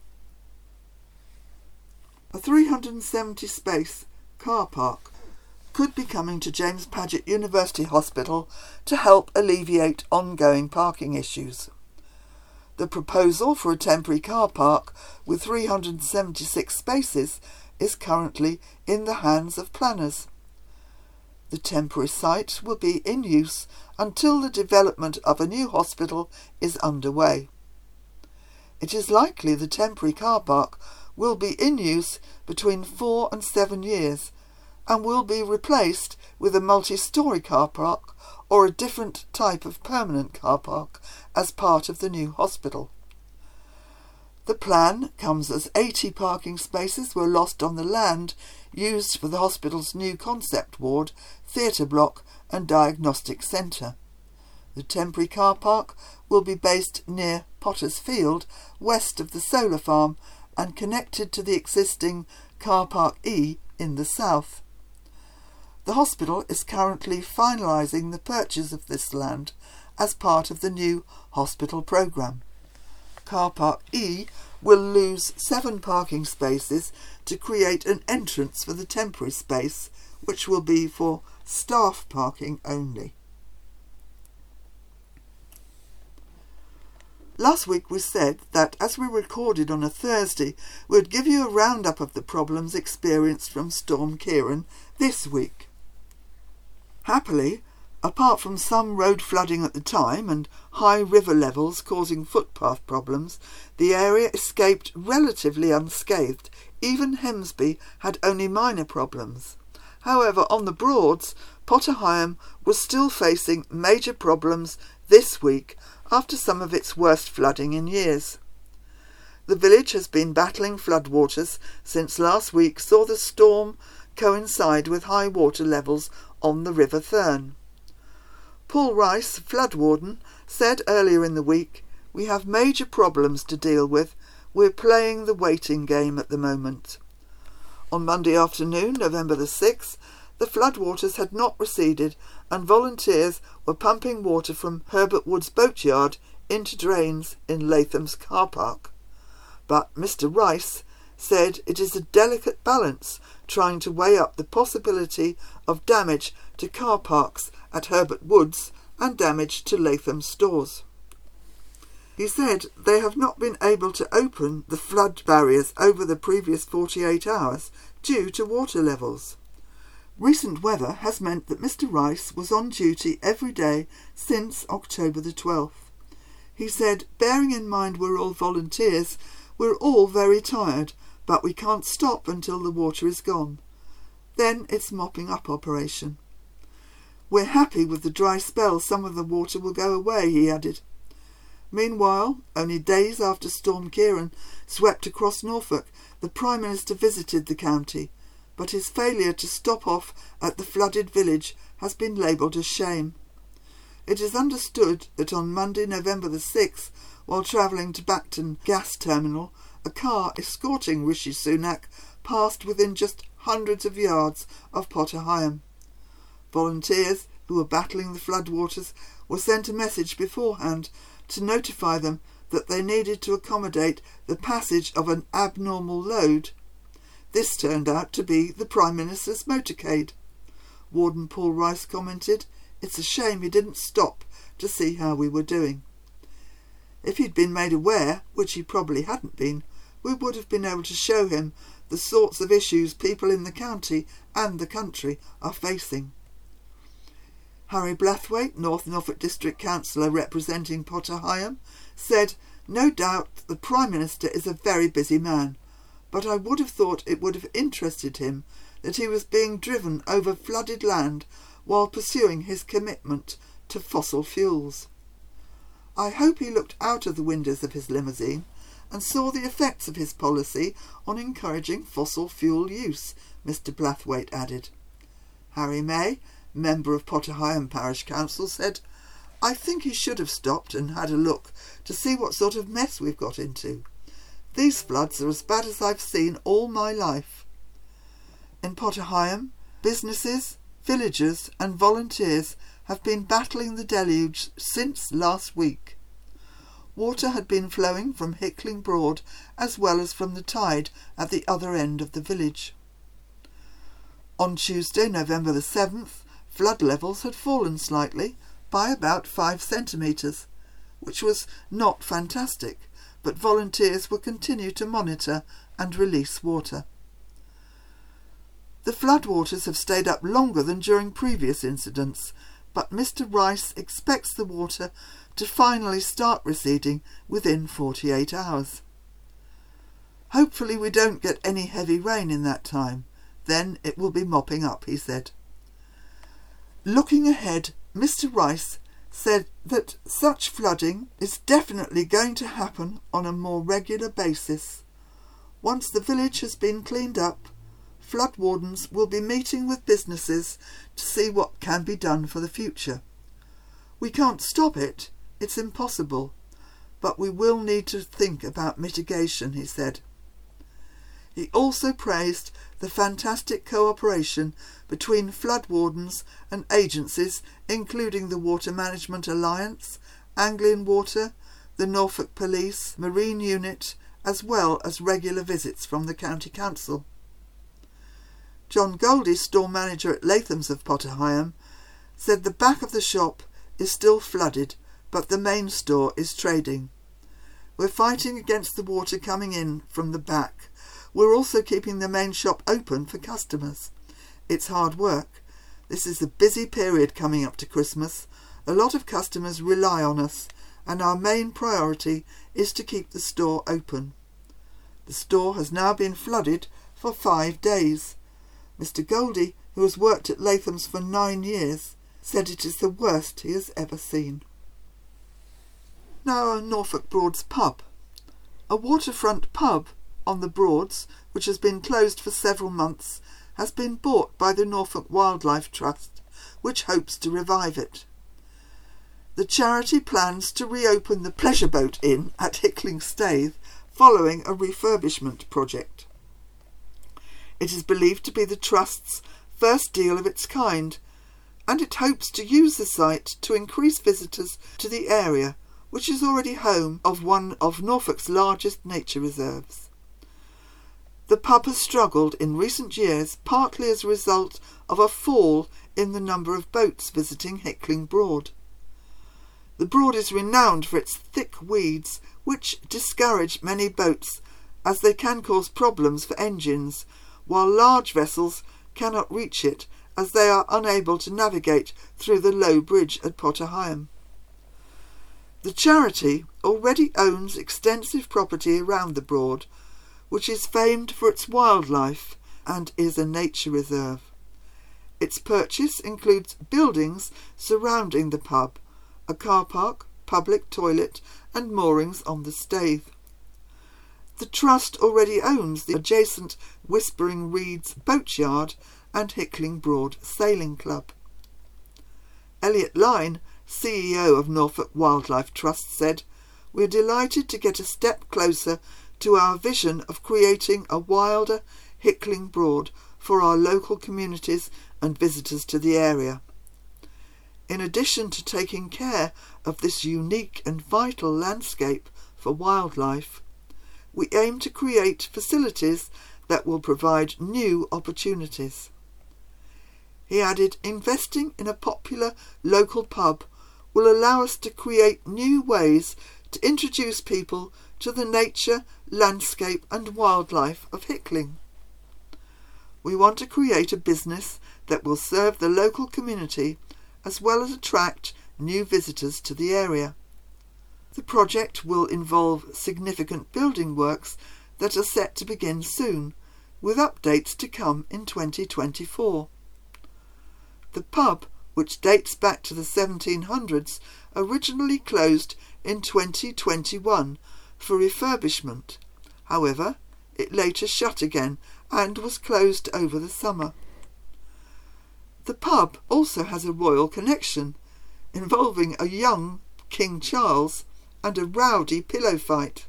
A three hundred seventy space car park could be coming to James Paget University Hospital to help alleviate ongoing parking issues. The proposal for a temporary car park with three hundred seventy-six spaces is currently in the hands of planners. The temporary site will be in use until the development of a new hospital is underway. It is likely the temporary car park will be in use between four and seven years and will be replaced with a multi-storey car park or a different type of permanent car park as part of the new hospital. The plan comes as eighty parking spaces were lost on the land used for the hospital's new concept ward, theatre block and diagnostic centre. The temporary car park will be based near Potter's Field, west of the solar farm, and connected to the existing Car Park E in the south. The hospital is currently finalising the purchase of this land as part of the new hospital programme. Car Park E will lose seven parking spaces to create an entrance for the temporary space, which will be for staff parking only. Last week we said that as we recorded on a Thursday, we'd give you a roundup of the problems experienced from Storm Ciarán this week. Happily, apart from some road flooding at the time and high river levels causing footpath problems, the area escaped relatively unscathed. Even Hemsby had only minor problems. However, on the Broads, Potter Heigham was still facing major problems this week after some of its worst flooding in years. The village has been battling floodwaters since last week saw the storm coincide with high water levels on the River Thurne. Paul Rice, flood warden, said earlier in the week, "We have major problems to deal with. We're playing the waiting game at the moment." On Monday afternoon, November the sixth, the floodwaters had not receded and volunteers were pumping water from Herbert Wood's boatyard into drains in Latham's car park. But Mister Rice said it is a delicate balance trying to weigh up the possibility of damage to car parks at Herbert Woods and damage to Latham stores. He said they have not been able to open the flood barriers over the previous forty-eight hours due to water levels. Recent weather has meant that Mister Rice was on duty every day since October the twelfth. He said, bearing in mind we're all volunteers, we're all very tired, but we can't stop until the water is gone. Then it's mopping up operation. We're happy with the dry spell, some of the water will go away, he added. Meanwhile, only days after Storm Ciarán swept across Norfolk, the Prime Minister visited the county, but his failure to stop off at the flooded village has been labelled a shame. It is understood that on Monday, November the sixth, while travelling to Bacton Gas Terminal, a car escorting Rishi Sunak passed within just hundreds of yards of Potter Heigham. Volunteers who were battling the floodwaters were sent a message beforehand to notify them that they needed to accommodate the passage of an abnormal load. This turned out to be the Prime Minister's motorcade. Warden Paul Rice commented, "It's a shame he didn't stop to see how we were doing. If he'd been made aware, which he probably hadn't been, we would have been able to show him the sorts of issues people in the county and the country are facing." Harry Blathwaite, North Norfolk District Councillor representing Potter Heigham, said, "No doubt the Prime Minister is a very busy man, but I would have thought it would have interested him that he was being driven over flooded land while pursuing his commitment to fossil fuels. I hope he looked out of the windows of his limousine and saw the effects of his policy on encouraging fossil fuel use," Mister Blathwaite added. Harry May, member of Potter Heigham Parish Council, said, "I think he should have stopped and had a look to see what sort of mess we've got into. These floods are as bad as I've seen all my life." In Potter Heigham, businesses, villagers and volunteers have been battling the deluge since last week. Water had been flowing from Hickling Broad as well as from the tide at the other end of the village. On Tuesday, November the seventh, flood levels had fallen slightly, by about five centimetres, which was not fantastic, but volunteers will continue to monitor and release water. The floodwaters have stayed up longer than during previous incidents, but Mister Rice expects the water to finally start receding within forty-eight hours. "Hopefully we don't get any heavy rain in that time, then it will be mopping up," he said. Looking ahead, Mister Rice said that such flooding is definitely going to happen on a more regular basis. Once the village has been cleaned up, flood wardens will be meeting with businesses to see what can be done for the future. "We can't stop it, it's impossible, but we will need to think about mitigation," he said. He also praised the fantastic cooperation between flood wardens and agencies including the Water Management Alliance, Anglian Water, the Norfolk Police, Marine Unit, as well as regular visits from the County Council. John Goldie, store manager at Latham's of Potter Heigham, said the back of the shop is still flooded, but the main store is trading. "We're fighting against the water coming in from the back. We're also keeping the main shop open for customers. It's hard work. This is a busy period coming up to Christmas. A lot of customers rely on us, and our main priority is to keep the store open." The store has now been flooded for five days. Mister Goldie, who has worked at Latham's for nine years, said it is the worst he has ever seen. Now Norfolk Broads pub. A waterfront pub on the Broads, which has been closed for several months, has been bought by the Norfolk Wildlife Trust, which hopes to revive it. The charity plans to reopen the Pleasure Boat Inn at Hickling Staithe following a refurbishment project. It is believed to be the Trust's first deal of its kind, and it hopes to use the site to increase visitors to the area, which is already home of one of Norfolk's largest nature reserves. The pub has struggled in recent years partly as a result of a fall in the number of boats visiting Hickling Broad. The Broad is renowned for its thick weeds, which discourage many boats as they can cause problems for engines, while large vessels cannot reach it as they are unable to navigate through the low bridge at Potter Heigham. The charity already owns extensive property around the Broad, which is famed for its wildlife and is a nature reserve. Its purchase includes buildings surrounding the pub, a car park, public toilet and moorings on the Staithe. The Trust already owns the adjacent Whispering Reeds Boatyard and Hickling Broad Sailing Club. Elliot Lyne, C E O of Norfolk Wildlife Trust, said, "We are delighted to get a step closer to our vision of creating a wilder Hickling Broad for our local communities and visitors to the area. In addition to taking care of this unique and vital landscape for wildlife, we aim to create facilities that will provide new opportunities." He added, "Investing in a popular local pub will allow us to create new ways to introduce people to the nature, landscape and wildlife of Hickling. We want to create a business that will serve the local community as well as attract new visitors to the area. The project will involve significant building works that are set to begin soon, with updates to come in twenty twenty-four. The pub, which dates back to the seventeen hundreds, originally closed in twenty twenty-one for refurbishment. However, it later shut again and was closed over the summer. The pub also has a royal connection, involving a young King Charles and a rowdy pillow fight.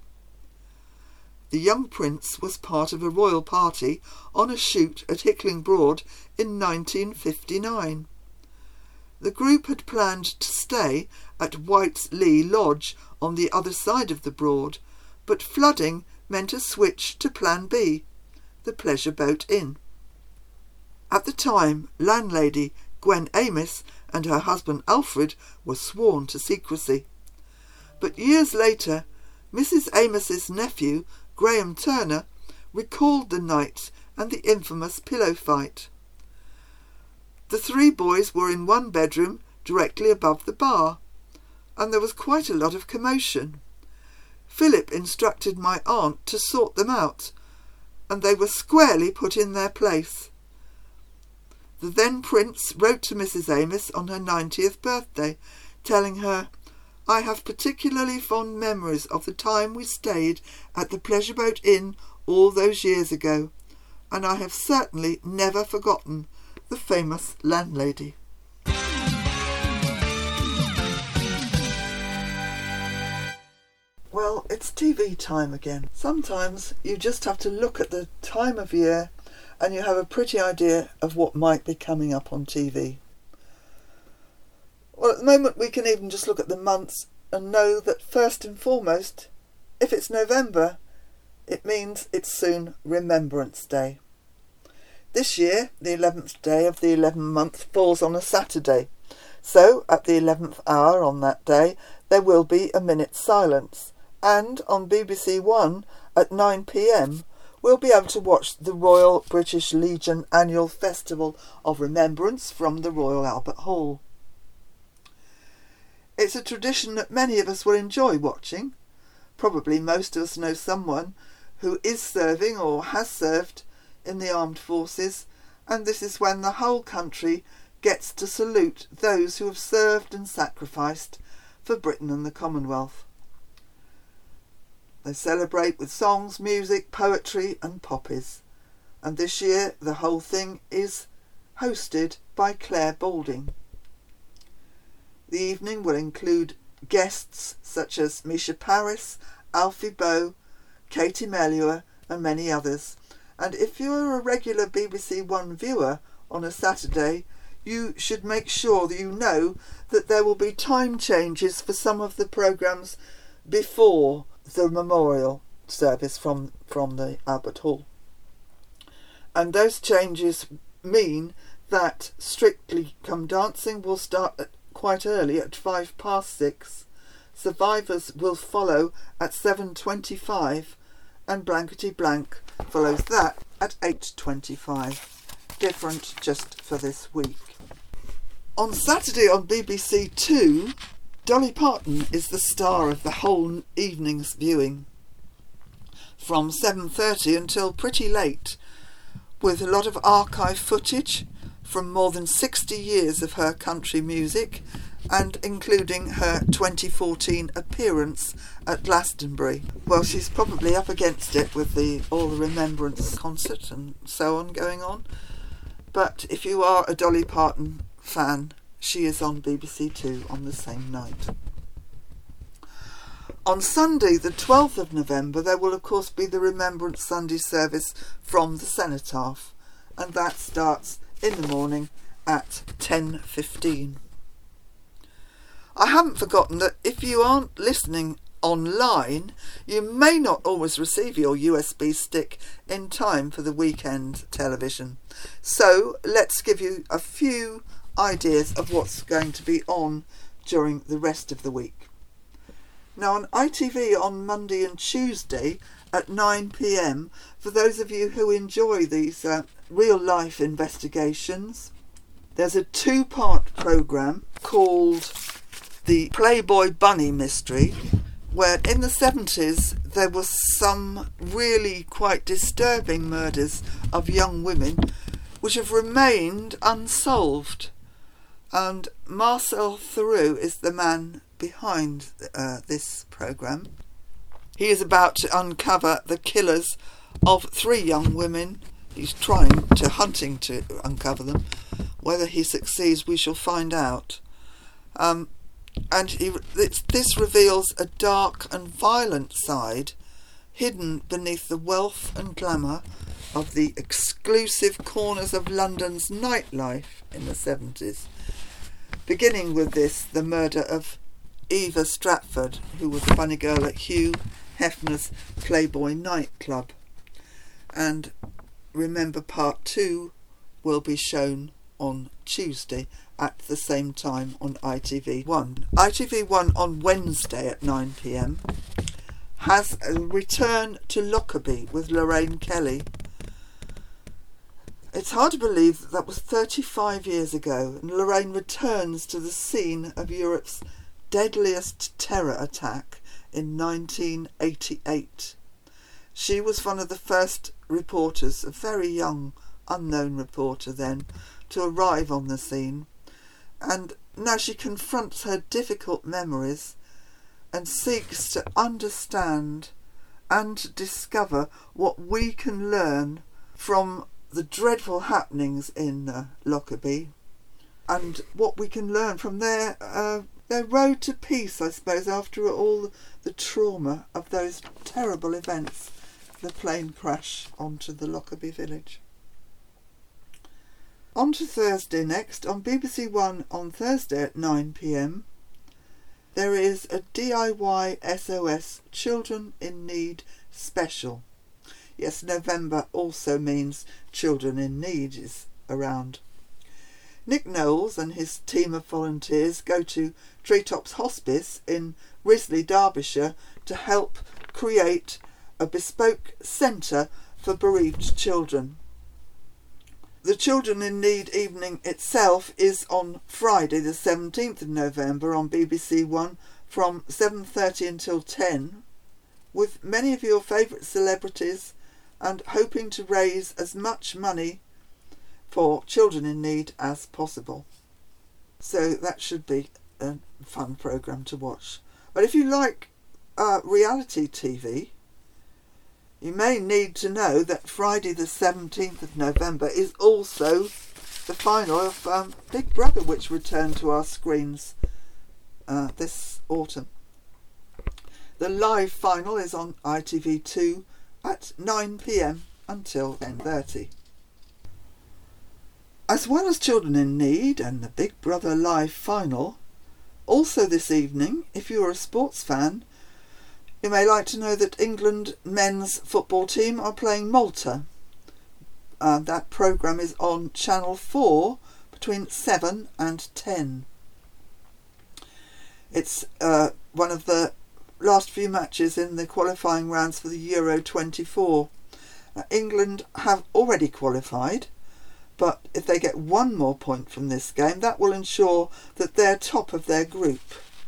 The young prince was part of a royal party on a shoot at Hickling Broad in nineteen fifty-nine. The group had planned to stay at White's Lee Lodge on the other side of the Broad, but flooding meant a switch to Plan B, the Pleasure Boat Inn. At the time, landlady Gwen Amos and her husband Alfred were sworn to secrecy. But years later, Missus Amos's nephew, Graham Turner, recalled the night and the infamous pillow fight. The three boys were in one bedroom directly above the bar, and there was quite a lot of commotion. Philip instructed my aunt to sort them out, and they were squarely put in their place. The then Prince wrote to Missus Amos on her ninetieth birthday, telling her, "I have particularly fond memories of the time we stayed at the Pleasure Boat Inn all those years ago, and I have certainly never forgotten the famous landlady." Well, it's T V time again. Sometimes you just have to look at the time of year and you have a pretty idea of what might be coming up on T V. Well, at the moment we can even just look at the months and know that first and foremost, if it's November, it means it's soon Remembrance Day. This year, the eleventh day of the eleventh month falls on a Saturday, so at the eleventh hour on that day there will be a minute's silence, and on B B C One at nine p m we'll be able to watch the Royal British Legion Annual Festival of Remembrance from the Royal Albert Hall. It's a tradition that many of us will enjoy watching. Probably most of us know someone who is serving or has served in the armed forces, and this is when the whole country gets to salute those who have served and sacrificed for Britain and the Commonwealth. They celebrate with songs, music, poetry and poppies, and this year the whole thing is hosted by Claire Balding. The evening will include guests such as Misha Paris, Alfie Boe, Katie Melua and many others, and if you're a regular B B C One viewer on a Saturday, you should make sure that you know that there will be time changes for some of the programmes before the memorial service from, from the Albert Hall. And those changes mean that Strictly Come Dancing will start at quite early at five past six, Survivors will follow at seven twenty-five, and Blankety Blank follows that at eight twenty-five. different just for this week. On Saturday on B B C Two, Dolly Parton is the star of the whole evening's viewing, from seven thirty until pretty late, with a lot of archive footage from more than sixty years of her country music, and including her twenty fourteen appearance at Glastonbury. Well, she's probably up against it with the All the Remembrance concert and so on going on, but if you are a Dolly Parton fan, she is on B B C Two on the same night. On Sunday, the twelfth of November, there will of course be the Remembrance Sunday service from the Cenotaph, and that starts in the morning at ten fifteen. I haven't forgotten that if you aren't listening online, you may not always receive your U S B stick in time for the weekend television. So let's give you a few ideas of what's going to be on during the rest of the week. Now, on I T V on Monday and Tuesday at nine p m, for those of you who enjoy these uh, real-life investigations, there's a two-part programme called The Playboy Bunny Mystery, where in the seventies there was some really quite disturbing murders of young women which have remained unsolved. And Marcel Theroux is the man behind uh, this programme. He is about to uncover the killers of three young women. He's trying to, hunting to uncover them. Whether he succeeds, we shall find out. Um, and he, this, this reveals a dark and violent side hidden beneath the wealth and glamour of the exclusive corners of London's nightlife in the seventies. Beginning with this, the murder of Eva Stratford, who was a funny girl at Hugh Hefner's Playboy nightclub. And remember, part two will be shown on Tuesday at the same time on I T V one. I T V one on Wednesday at nine p m has a return to Lockerbie with Lorraine Kelly. It's hard to believe that that was thirty-five years ago, and Lorraine returns to the scene of Europe's deadliest terror attack in nineteen eighty-eight. She was one of the first reporters, a very young, unknown reporter then, to arrive on the scene, and now she confronts her difficult memories and seeks to understand and discover what we can learn from the dreadful happenings in uh, Lockerbie, and what we can learn from their uh, their road to peace, I suppose, after all the trauma of those terrible events, the plane crash onto the Lockerbie village. On to Thursday next. On B B C One on Thursday at nine p m, there is a D I Y S O S Children in Need special. Yes, November also means Children in Need is around. Nick Knowles and his team of volunteers go to Treetops Hospice in Risley, Derbyshire, to help create a bespoke centre for bereaved children. The Children in Need evening itself is on Friday the seventeenth of November on B B C One from seven thirty until ten, with many of your favourite celebrities, and hoping to raise as much money for children in need as possible. So that should be a fun programme to watch. But if you like uh, reality T V, you may need to know that Friday the seventeenth of November is also the final of um, Big Brother, which returned to our screens uh, this autumn. The live final is on I T V two at nine p m until ten thirty. As well as Children in Need and the Big Brother live final, also this evening, if you're a sports fan, you may like to know that England men's football team are playing Malta. Uh, that programme is on Channel four between seven and ten. It's uh, one of the last few matches in the qualifying rounds for the Euro twenty-four. Uh, England have already qualified, but if they get one more point from this game, that will ensure that they're top of their group.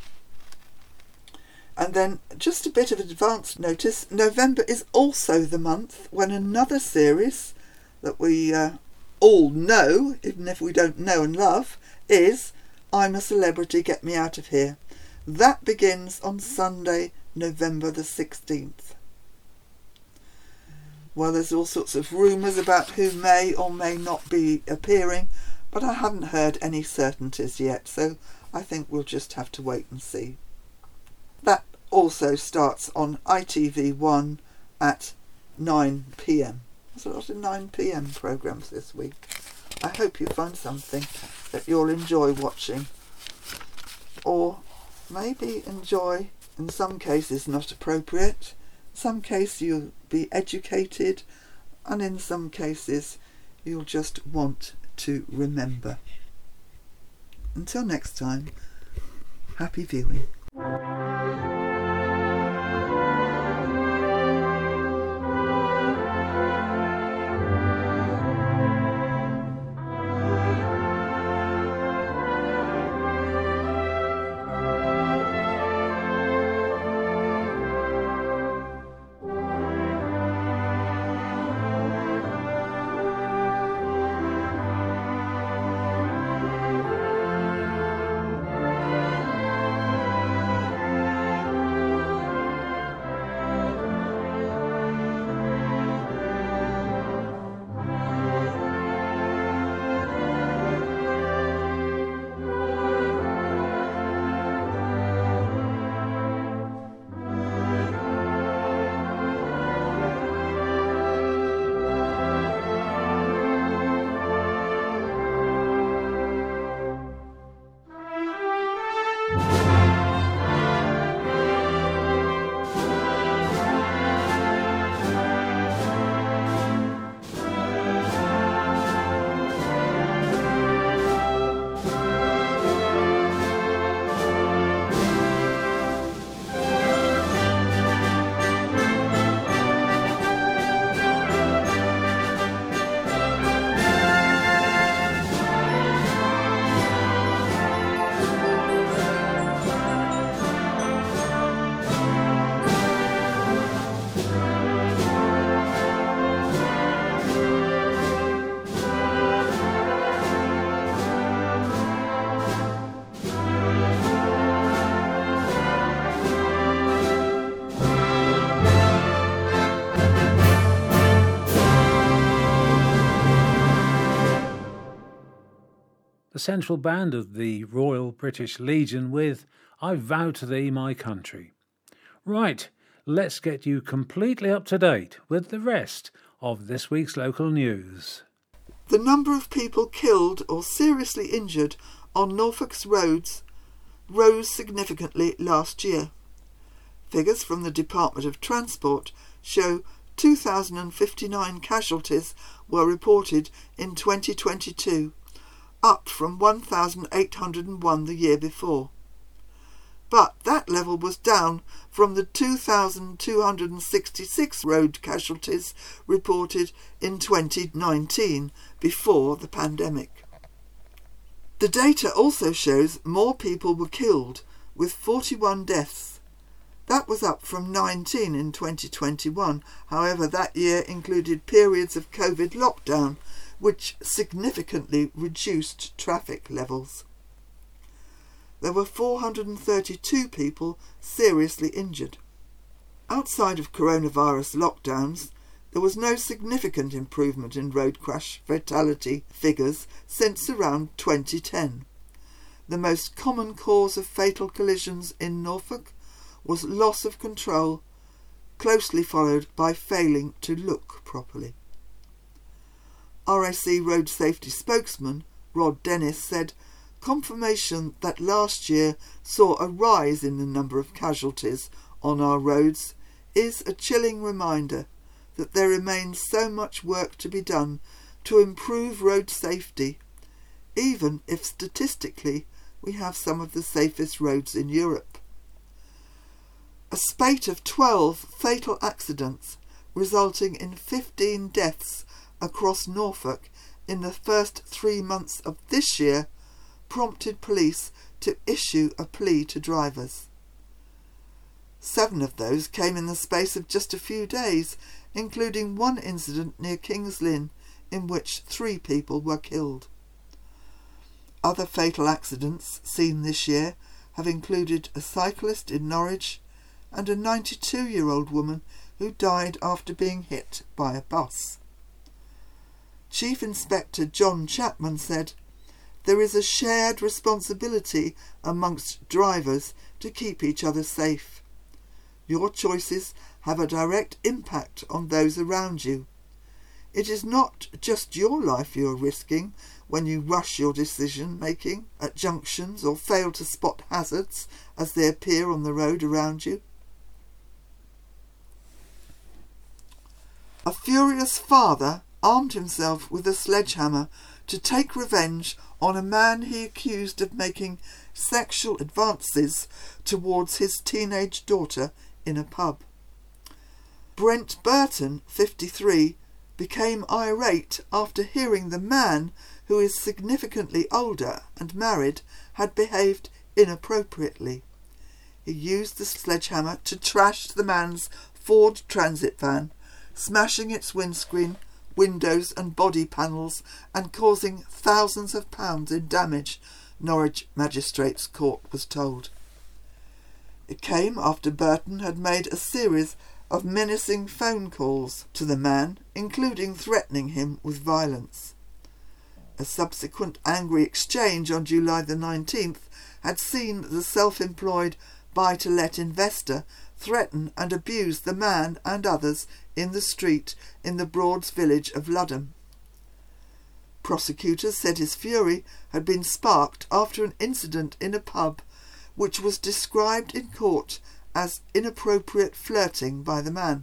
And then, just a bit of advance notice, November is also the month when another series that we uh, all know, even if we don't know and love, is I'm a Celebrity, Get Me Out of Here. That begins on Sunday, November the sixteenth. Well, there's all sorts of rumours about who may or may not be appearing, but I haven't heard any certainties yet, so I think we'll just have to wait and see. That also starts on I T V one at nine p m. There's a lot of nine p m programmes this week. I hope you find something that you'll enjoy watching, or maybe enjoy, in some cases not appropriate, in some cases you'll be educated, and in some cases you'll just want to remember. Until next time, happy viewing. The central band of the Royal British Legion with I Vow to Thee, My Country. Right, let's get you completely up to date with the rest of this week's local news. The number of people killed or seriously injured on Norfolk's roads rose significantly last year. Figures from the Department of Transport show two thousand fifty-nine casualties were reported in twenty twenty-two, up from one thousand eight hundred one the year before. But that level was down from the two thousand two hundred sixty-six road casualties reported in twenty nineteen, before the pandemic. The data also shows more people were killed, with forty-one deaths. That was up from nineteen in twenty twenty-one. However, that year included periods of COVID lockdown, which significantly reduced traffic levels. There were four hundred thirty-two people seriously injured. Outside of coronavirus lockdowns, there was no significant improvement in road crash fatality figures since around twenty ten. The most common cause of fatal collisions in Norfolk was loss of control, closely followed by failing to look properly. R A C Road Safety spokesman Rod Dennis said, "Confirmation that last year saw a rise in the number of casualties on our roads is a chilling reminder that there remains so much work to be done to improve road safety, even if statistically we have some of the safest roads in Europe." A spate of twelve fatal accidents, resulting in fifteen deaths across Norfolk in the first three months of this year prompted police to issue a plea to drivers. Seven of those came in the space of just a few days, including one incident near King's Lynn in which three people were killed. Other fatal accidents seen this year have included a cyclist in Norwich and a ninety-two-year-old woman who died after being hit by a bus. Chief Inspector John Chapman said, "There is a shared responsibility amongst drivers to keep each other safe. Your choices have a direct impact on those around you. It is not just your life you are risking when you rush your decision-making at junctions or fail to spot hazards as they appear on the road around you." A furious father armed himself with a sledgehammer to take revenge on a man he accused of making sexual advances towards his teenage daughter in a pub. Brent Burton, fifty-three, became irate after hearing the man, who is significantly older and married, had behaved inappropriately. He used the sledgehammer to trash the man's Ford Transit van, smashing its windscreen, windows and body panels and causing thousands of pounds in damage, Norwich Magistrates Court was told. It came after Burton had made a series of menacing phone calls to the man, including threatening him with violence. A subsequent angry exchange on July the nineteenth had seen the self-employed buy-to-let investor threaten and abuse the man and others in the street in the Broads village of Ludham. Prosecutors said his fury had been sparked after an incident in a pub which was described in court as inappropriate flirting by the man.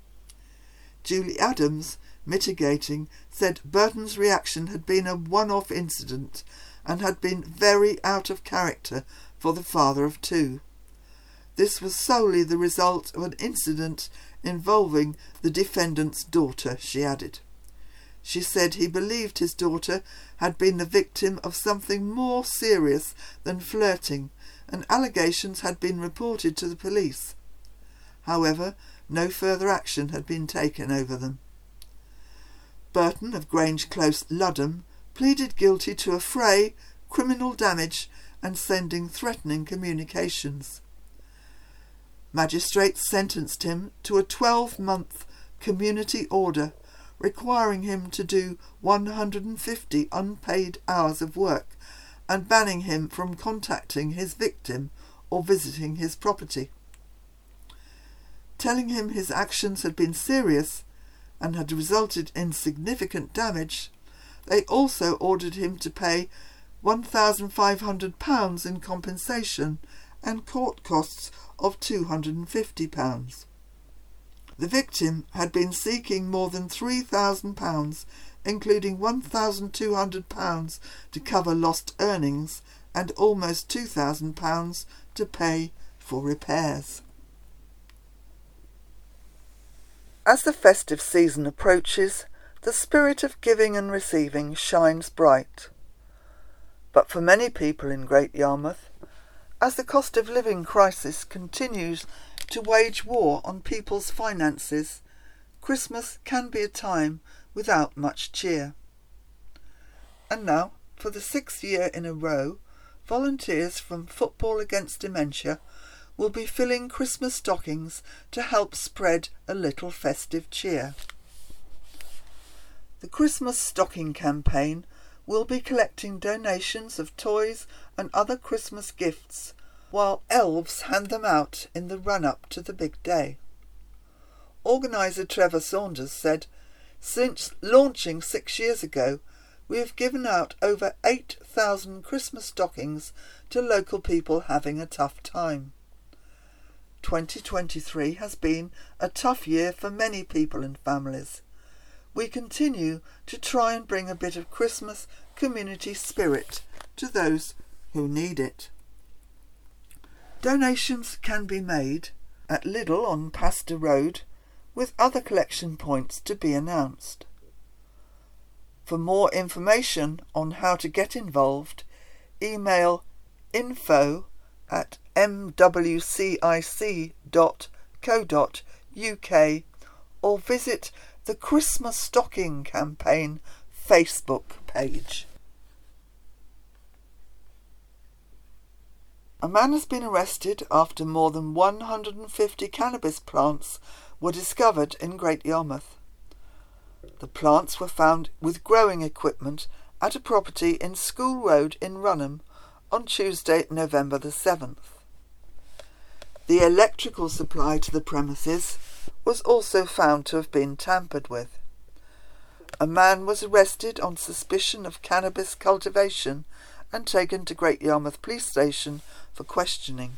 Julie Adams, mitigating, said Burton's reaction had been a one-off incident and had been very out of character for the father of two. This was solely the result of an incident involving the defendant's daughter, she added. She said he believed his daughter had been the victim of something more serious than flirting, and allegations had been reported to the police. However, no further action had been taken over them. Burton of Grange Close, Ludham, pleaded guilty to affray, criminal damage and sending threatening communications. Magistrates sentenced him to a twelve-month community order requiring him to do one hundred fifty unpaid hours of work and banning him from contacting his victim or visiting his property. Telling him his actions had been serious and had resulted in significant damage, they also ordered him to pay one thousand five hundred pounds in compensation and court costs of two hundred fifty pounds. The victim had been seeking more than three thousand pounds, including one thousand two hundred pounds to cover lost earnings and almost two thousand pounds to pay for repairs. As the festive season approaches, the spirit of giving and receiving shines bright. But for many people in Great Yarmouth, as the cost of living crisis continues to wage war on people's finances, Christmas can be a time without much cheer. And now, for the sixth year in a row, volunteers from Football Against Dementia will be filling Christmas stockings to help spread a little festive cheer. The Christmas Stocking campaign will be collecting donations of toys and other Christmas gifts, while elves hand them out in the run-up to the big day. Organiser Trevor Saunders said, "Since launching six years ago, we have given out over eight thousand Christmas stockings to local people having a tough time. twenty twenty-three has been a tough year for many people and families. We continue to try and bring a bit of Christmas community spirit to those who need it." Donations can be made at Lidl on Pastor Road, with other collection points to be announced. For more information on how to get involved, email info at m w c i c dot co dot u k or visit the Christmas Stocking Campaign Facebook page. A man has been arrested after more than one hundred fifty cannabis plants were discovered in Great Yarmouth. The plants were found with growing equipment at a property in School Road in Runham on Tuesday, November the seventh. The electrical supply to the premises was also found to have been tampered with. A man was arrested on suspicion of cannabis cultivation and taken to Great Yarmouth Police Station for questioning.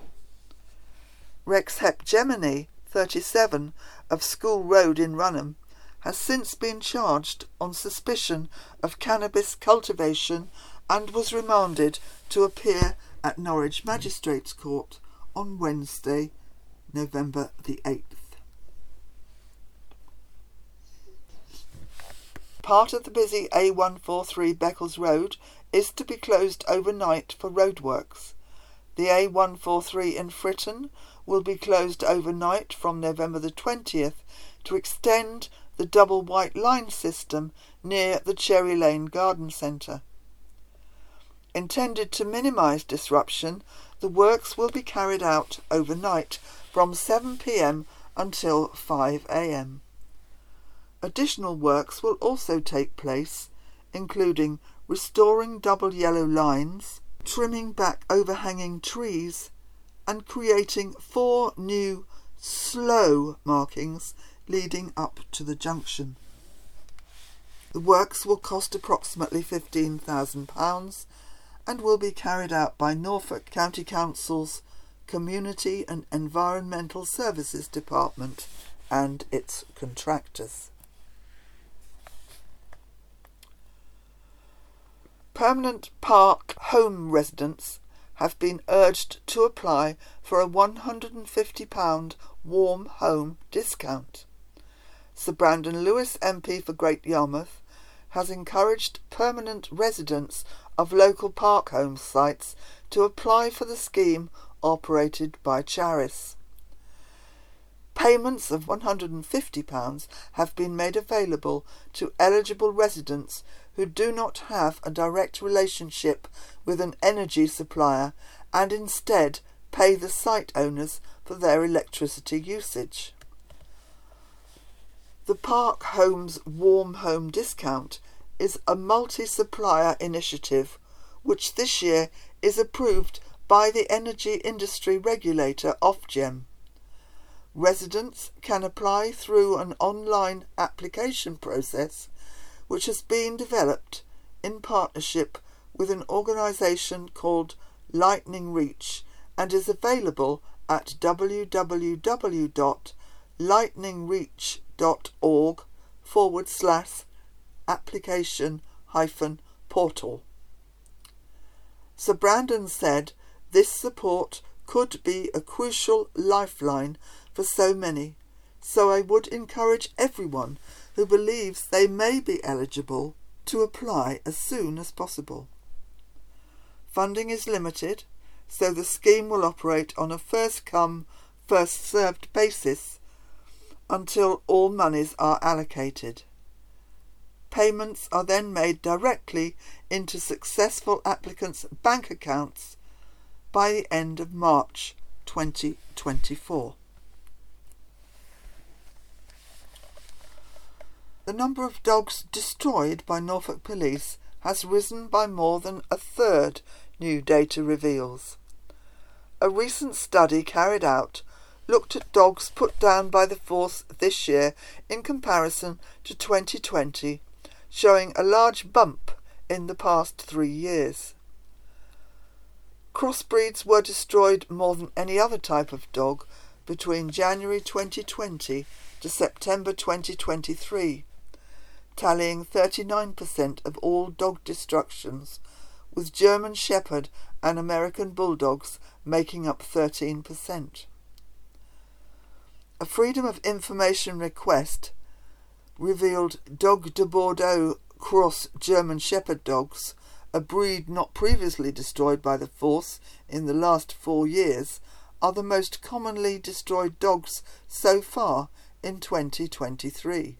Rex Hepgemini, thirty-seven, of School Road in Runham, has since been charged on suspicion of cannabis cultivation and was remanded to appear at Norwich Magistrates Court on Wednesday, November the eighth. Part of the busy A one forty-three Beccles Road is to be closed overnight for roadworks. The A one forty-three in Fritton will be closed overnight from November the twentieth to extend the double white line system near the Cherry Lane Garden Centre. Intended to minimise disruption, the works will be carried out overnight from seven p m until five a m. Additional works will also take place, including restoring double yellow lines, trimming back overhanging trees, and creating four new slow markings leading up to the junction. The works will cost approximately fifteen thousand pounds and will be carried out by Norfolk County Council's Community and Environmental Services Department and its contractors. Permanent Park home residents have been urged to apply for a one hundred fifty pounds warm home discount. Sir Brandon Lewis, M P for Great Yarmouth, has encouraged permanent residents of local park home sites to apply for the scheme operated by Charis. Payments of one hundred fifty pounds have been made available to eligible residents who do not have a direct relationship with an energy supplier and instead pay the site owners for their electricity usage. The Park Homes Warm Home Discount is a multi-supplier initiative which this year is approved by the energy industry regulator Ofgem. Residents can apply through an online application process which has been developed in partnership with an organisation called Lightning Reach and is available at w w w dot lightning reach dot org forward slash application hyphen portal. Sir Brandon said this support could be a crucial lifeline for so many, so I would encourage everyone who believes they may be eligible to apply as soon as possible. Funding is limited, so the scheme will operate on a first-come, first-served basis until all monies are allocated. Payments are then made directly into successful applicants' bank accounts by the end of March twenty twenty-four. The number of dogs destroyed by Norfolk Police has risen by more than a third, new data reveals. A recent study carried out looked at dogs put down by the force this year in comparison to twenty twenty, showing a large bump in the past three years. Crossbreeds were destroyed more than any other type of dog between January twenty twenty to September twenty twenty-three, tallying thirty-nine percent of all dog destructions, with German Shepherd and American Bulldogs making up thirteen percent. A Freedom of Information request revealed Dog de Bordeaux cross German Shepherd dogs, a breed not previously destroyed by the force in the last four years, are the most commonly destroyed dogs so far in twenty twenty-three.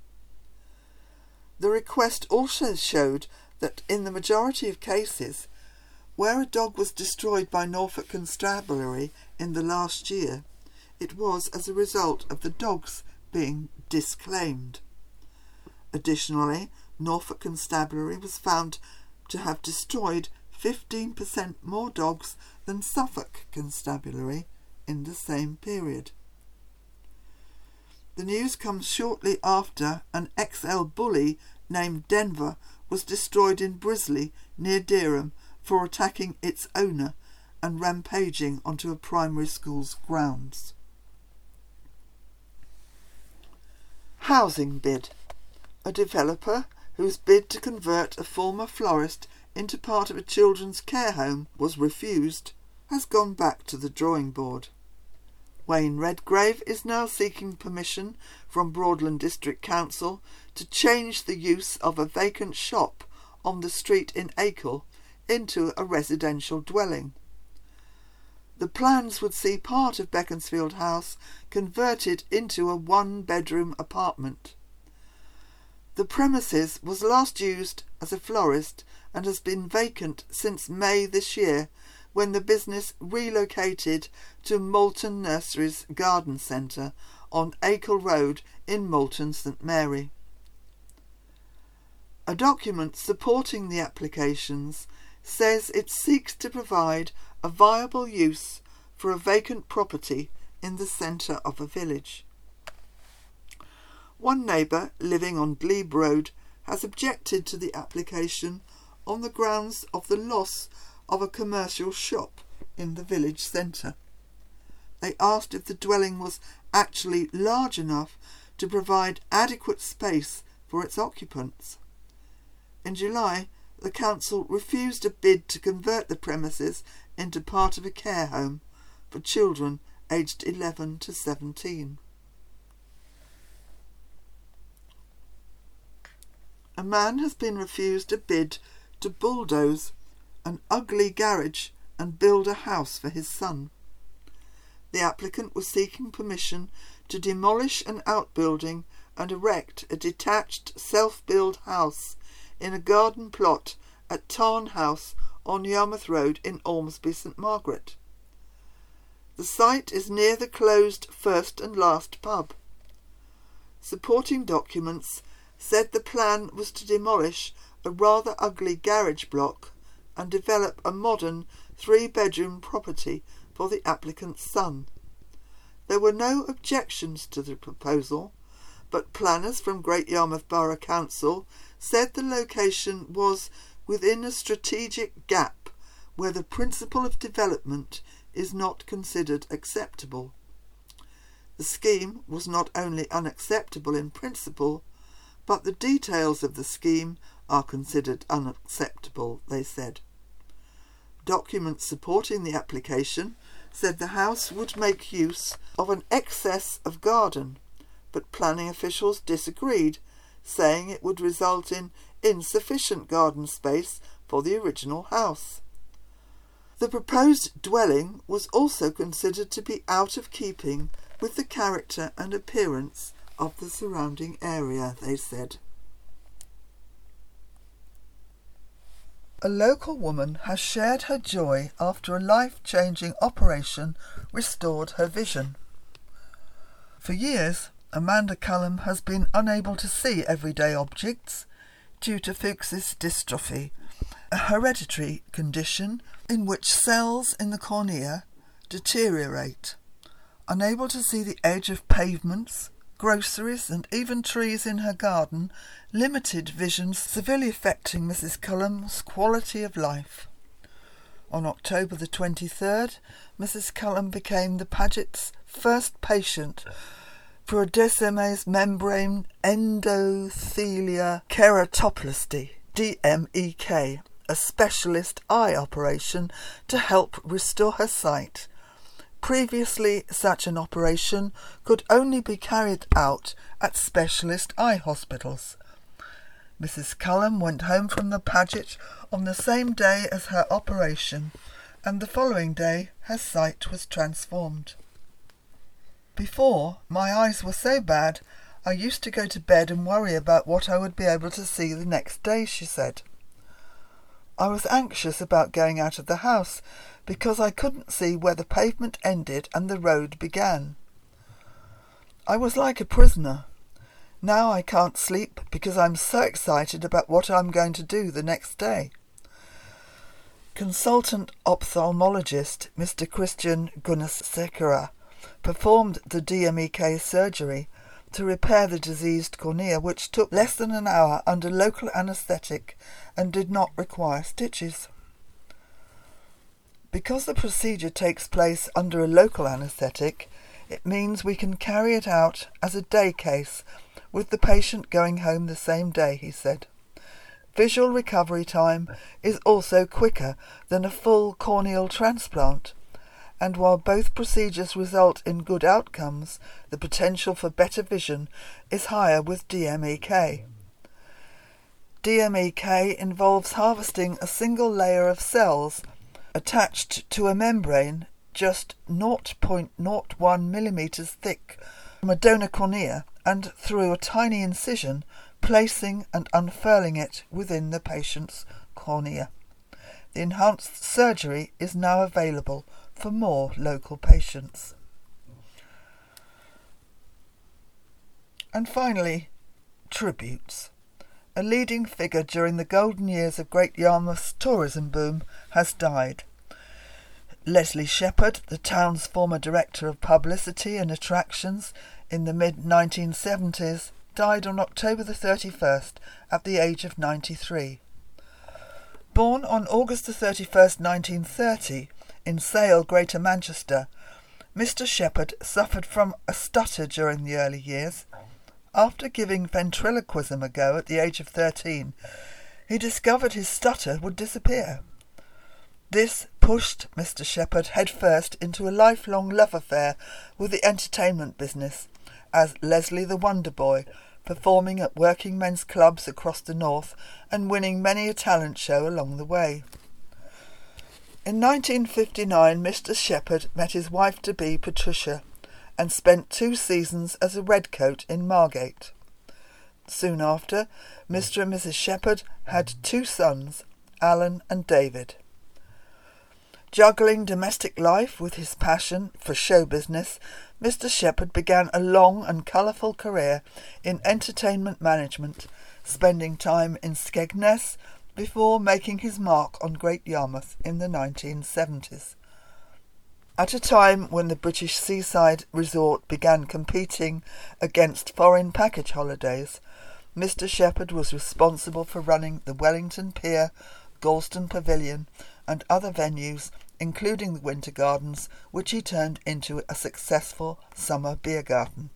The request also showed that in the majority of cases, where a dog was destroyed by Norfolk Constabulary in the last year, it was as a result of the dogs being disclaimed. Additionally, Norfolk Constabulary was found to have destroyed fifteen percent more dogs than Suffolk Constabulary in the same period. The news comes shortly after an X L bully named Denver was destroyed in Brisley near Dereham for attacking its owner and rampaging onto a primary school's grounds. Housing bid. A developer whose bid to convert a former florist into part of a children's care home was refused has gone back to the drawing board. Wayne Redgrave is now seeking permission from Broadland District Council to change the use of a vacant shop on the street in Acle into a residential dwelling. The plans would see part of Beaconsfield House converted into a one-bedroom apartment. The premises was last used as a florist and has been vacant since May this year, when the business relocated to Moulton Nurseries Garden Centre on Acle Road in Moulton St Mary. A document supporting the applications says it seeks to provide a viable use for a vacant property in the centre of a village. One neighbour living on Glebe Road has objected to the application on the grounds of the loss of a commercial shop in the village centre. They asked if the dwelling was actually large enough to provide adequate space for its occupants. In July, the council refused a bid to convert the premises into part of a care home for children aged eleven to seventeen. A man has been refused a bid to bulldoze an ugly garage and build a house for his son. The applicant was seeking permission to demolish an outbuilding and erect a detached self-built house in a garden plot at Tarn House on Yarmouth Road in Ormsby St Margaret. The site is near the closed First and Last pub. Supporting documents said the plan was to demolish a rather ugly garage block and develop a modern three-bedroom property for the applicant's son. There were no objections to the proposal, but planners from Great Yarmouth Borough Council said the location was within a strategic gap where the principle of development is not considered acceptable. The scheme was not only unacceptable in principle, but the details of the scheme are considered unacceptable, they said. Documents supporting the application said the house would make use of an excess of garden, but planning officials disagreed, saying it would result in insufficient garden space for the original house. The proposed dwelling was also considered to be out of keeping with the character and appearance of the surrounding area, they said. A local woman has shared her joy after a life-changing operation restored her vision. For years, Amanda Cullum has been unable to see everyday objects due to Fuchs's dystrophy, a hereditary condition in which cells in the cornea deteriorate. Unable to see the edge of pavements, groceries and even trees in her garden, limited vision severely affecting Missus Cullum's quality of life. On October the twenty-third, Missus Cullum became the Paget's first patient for a Descemet's membrane endothelia keratoplasty, D M E K, a specialist eye operation to help restore her sight. Previously, such an operation could only be carried out at specialist eye hospitals. Missus Cullen went home from the Paget on the same day as her operation, and the following day her sight was transformed. Before, my eyes were so bad I used to go to bed and worry about what I would be able to see the next day, she said. I was anxious about going out of the house because I couldn't see where the pavement ended and the road began. I was like a prisoner. Now I can't sleep because I'm so excited about what I'm going to do the next day. Consultant ophthalmologist Mister Christian Gunnasekera performed the D M E K surgery to repair the diseased cornea, which took less than an hour under local anaesthetic and did not require stitches. Because the procedure takes place under a local anaesthetic, it means we can carry it out as a day case, with the patient going home the same day, he said. Visual recovery time is also quicker than a full corneal transplant, and while both procedures result in good outcomes, the potential for better vision is higher with D M E K. D M E K involves harvesting a single layer of cells attached to a membrane just zero point zero one millimetres thick from a donor cornea and through a tiny incision, placing and unfurling it within the patient's cornea. The enhanced surgery is now available for more local patients. And finally, tributes. A leading figure during the golden years of Great Yarmouth's tourism boom has died. Leslie Shepherd, the town's former director of publicity and attractions in the mid nineteen seventies, died on October the thirty-first at the age of ninety-three. Born on August the thirty-first, nineteen thirty, in Sale, Greater Manchester, Mister Shepherd suffered from a stutter during the early years. After giving ventriloquism a go at the age of thirteen, he discovered his stutter would disappear. This pushed Mister Shepherd headfirst into a lifelong love affair with the entertainment business, as Leslie the Wonder Boy, performing at working men's clubs across the north and winning many a talent show along the way. In nineteen fifty-nine, Mister Shepherd met his wife-to-be, Patricia, and spent two seasons as a redcoat in Margate. Soon after, Mister and Missus Shepherd had two sons, Alan and David. Juggling domestic life with his passion for show business, Mister Shepherd began a long and colourful career in entertainment management, spending time in Skegness before making his mark on Great Yarmouth in the nineteen seventies. At a time when the British seaside resort began competing against foreign package holidays, Mister Shepherd was responsible for running the Wellington Pier, Galston Pavilion and other venues, including the Winter Gardens, which he turned into a successful summer beer garden.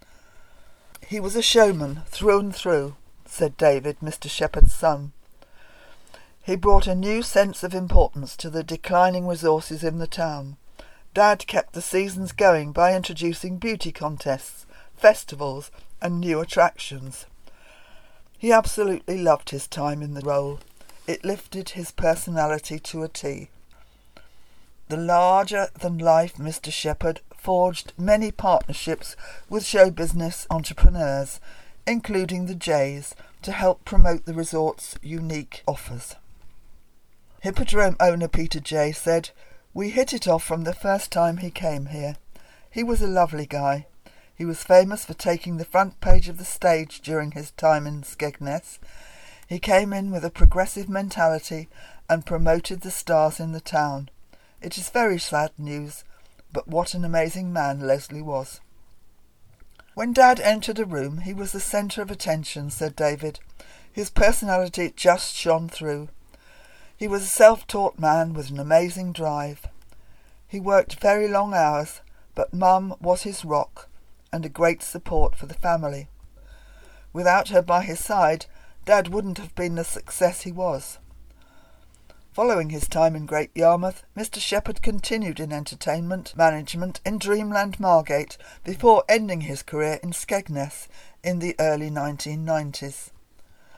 He was a showman through and through, said David, Mister Shepherd's son. He brought a new sense of importance to the declining resources in the town. Dad kept the seasons going by introducing beauty contests, festivals and new attractions. He absolutely loved his time in the role. It lifted his personality to a T. The larger-than-life Mister Shepherd forged many partnerships with show business entrepreneurs, including the Jays, to help promote the resort's unique offers. Hippodrome owner Peter Jay said, "We hit it off from the first time he came here. He was a lovely guy. He was famous for taking the front page of the stage during his time in Skegness. He came in with a progressive mentality and promoted the stars in the town. It is very sad news, but what an amazing man Leslie was." When Dad entered a room, he was the centre of attention, said David. His personality just shone through. He was a self-taught man with an amazing drive. He worked very long hours, but Mum was his rock and a great support for the family. Without her by his side, Dad wouldn't have been the success he was. Following his time in Great Yarmouth, Mister Shepherd continued in entertainment management in Dreamland Margate before ending his career in Skegness in the early nineteen nineties.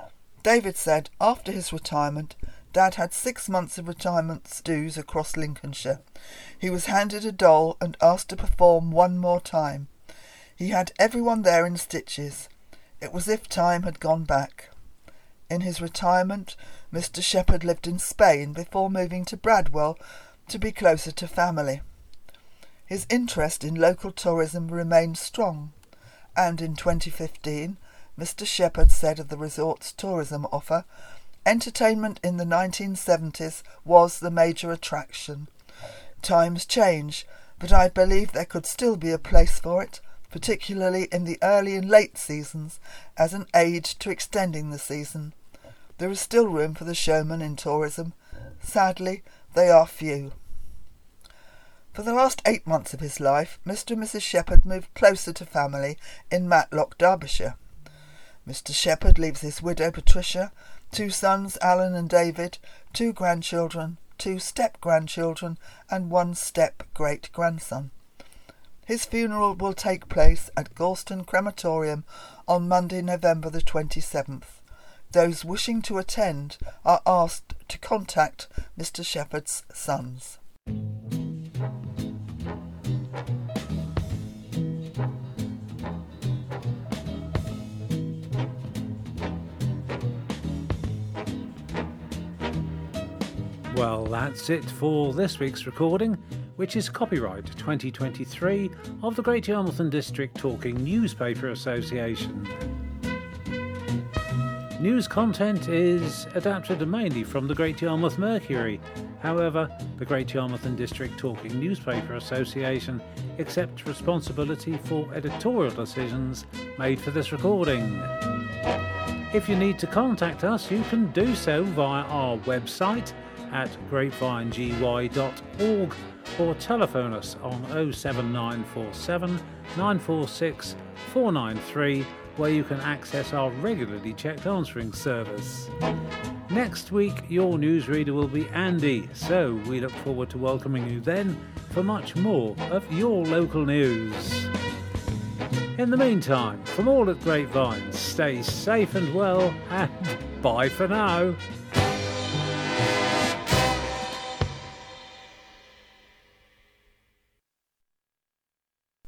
David said after his retirement, Dad had six months of retirement dues across Lincolnshire. He was handed a doll and asked to perform one more time. He had everyone there in stitches. It was as if time had gone back. In his retirement, Mister Shepherd lived in Spain before moving to Bradwell to be closer to family. His interest in local tourism remained strong, and in twenty fifteen, Mister Shepherd said of the resort's tourism offer, entertainment in the nineteen seventies was the major attraction. Times change, but I believe there could still be a place for it, particularly in the early and late seasons, as an aid to extending the season. There is still room for the showman in tourism. Sadly, they are few. For the last eight months of his life, Mister and Missus Shepherd moved closer to family in Matlock, Derbyshire. Mister Shepherd leaves his widow Patricia, two sons, Alan and David, two grandchildren, two step-grandchildren and one step-great-grandson. His funeral will take place at Galston Crematorium on Monday, November the twenty-seventh. Those wishing to attend are asked to contact Mister Shepherd's sons. Well, that's it for this week's recording, which is copyright twenty twenty-three of the Great Yarmouth and District Talking Newspaper Association. News content is adapted mainly from the Great Yarmouth Mercury. However, the Great Yarmouth and District Talking Newspaper Association accepts responsibility for editorial decisions made for this recording. If you need to contact us, you can do so via our website at grapevine g y dot org or telephone us on oh seven nine four seven nine four six four nine three, where you can access our regularly checked answering service. Next week, your newsreader will be Andy, so we look forward to welcoming you then for much more of your local news. In the meantime, from all at Grapevine, stay safe and well, and bye for now.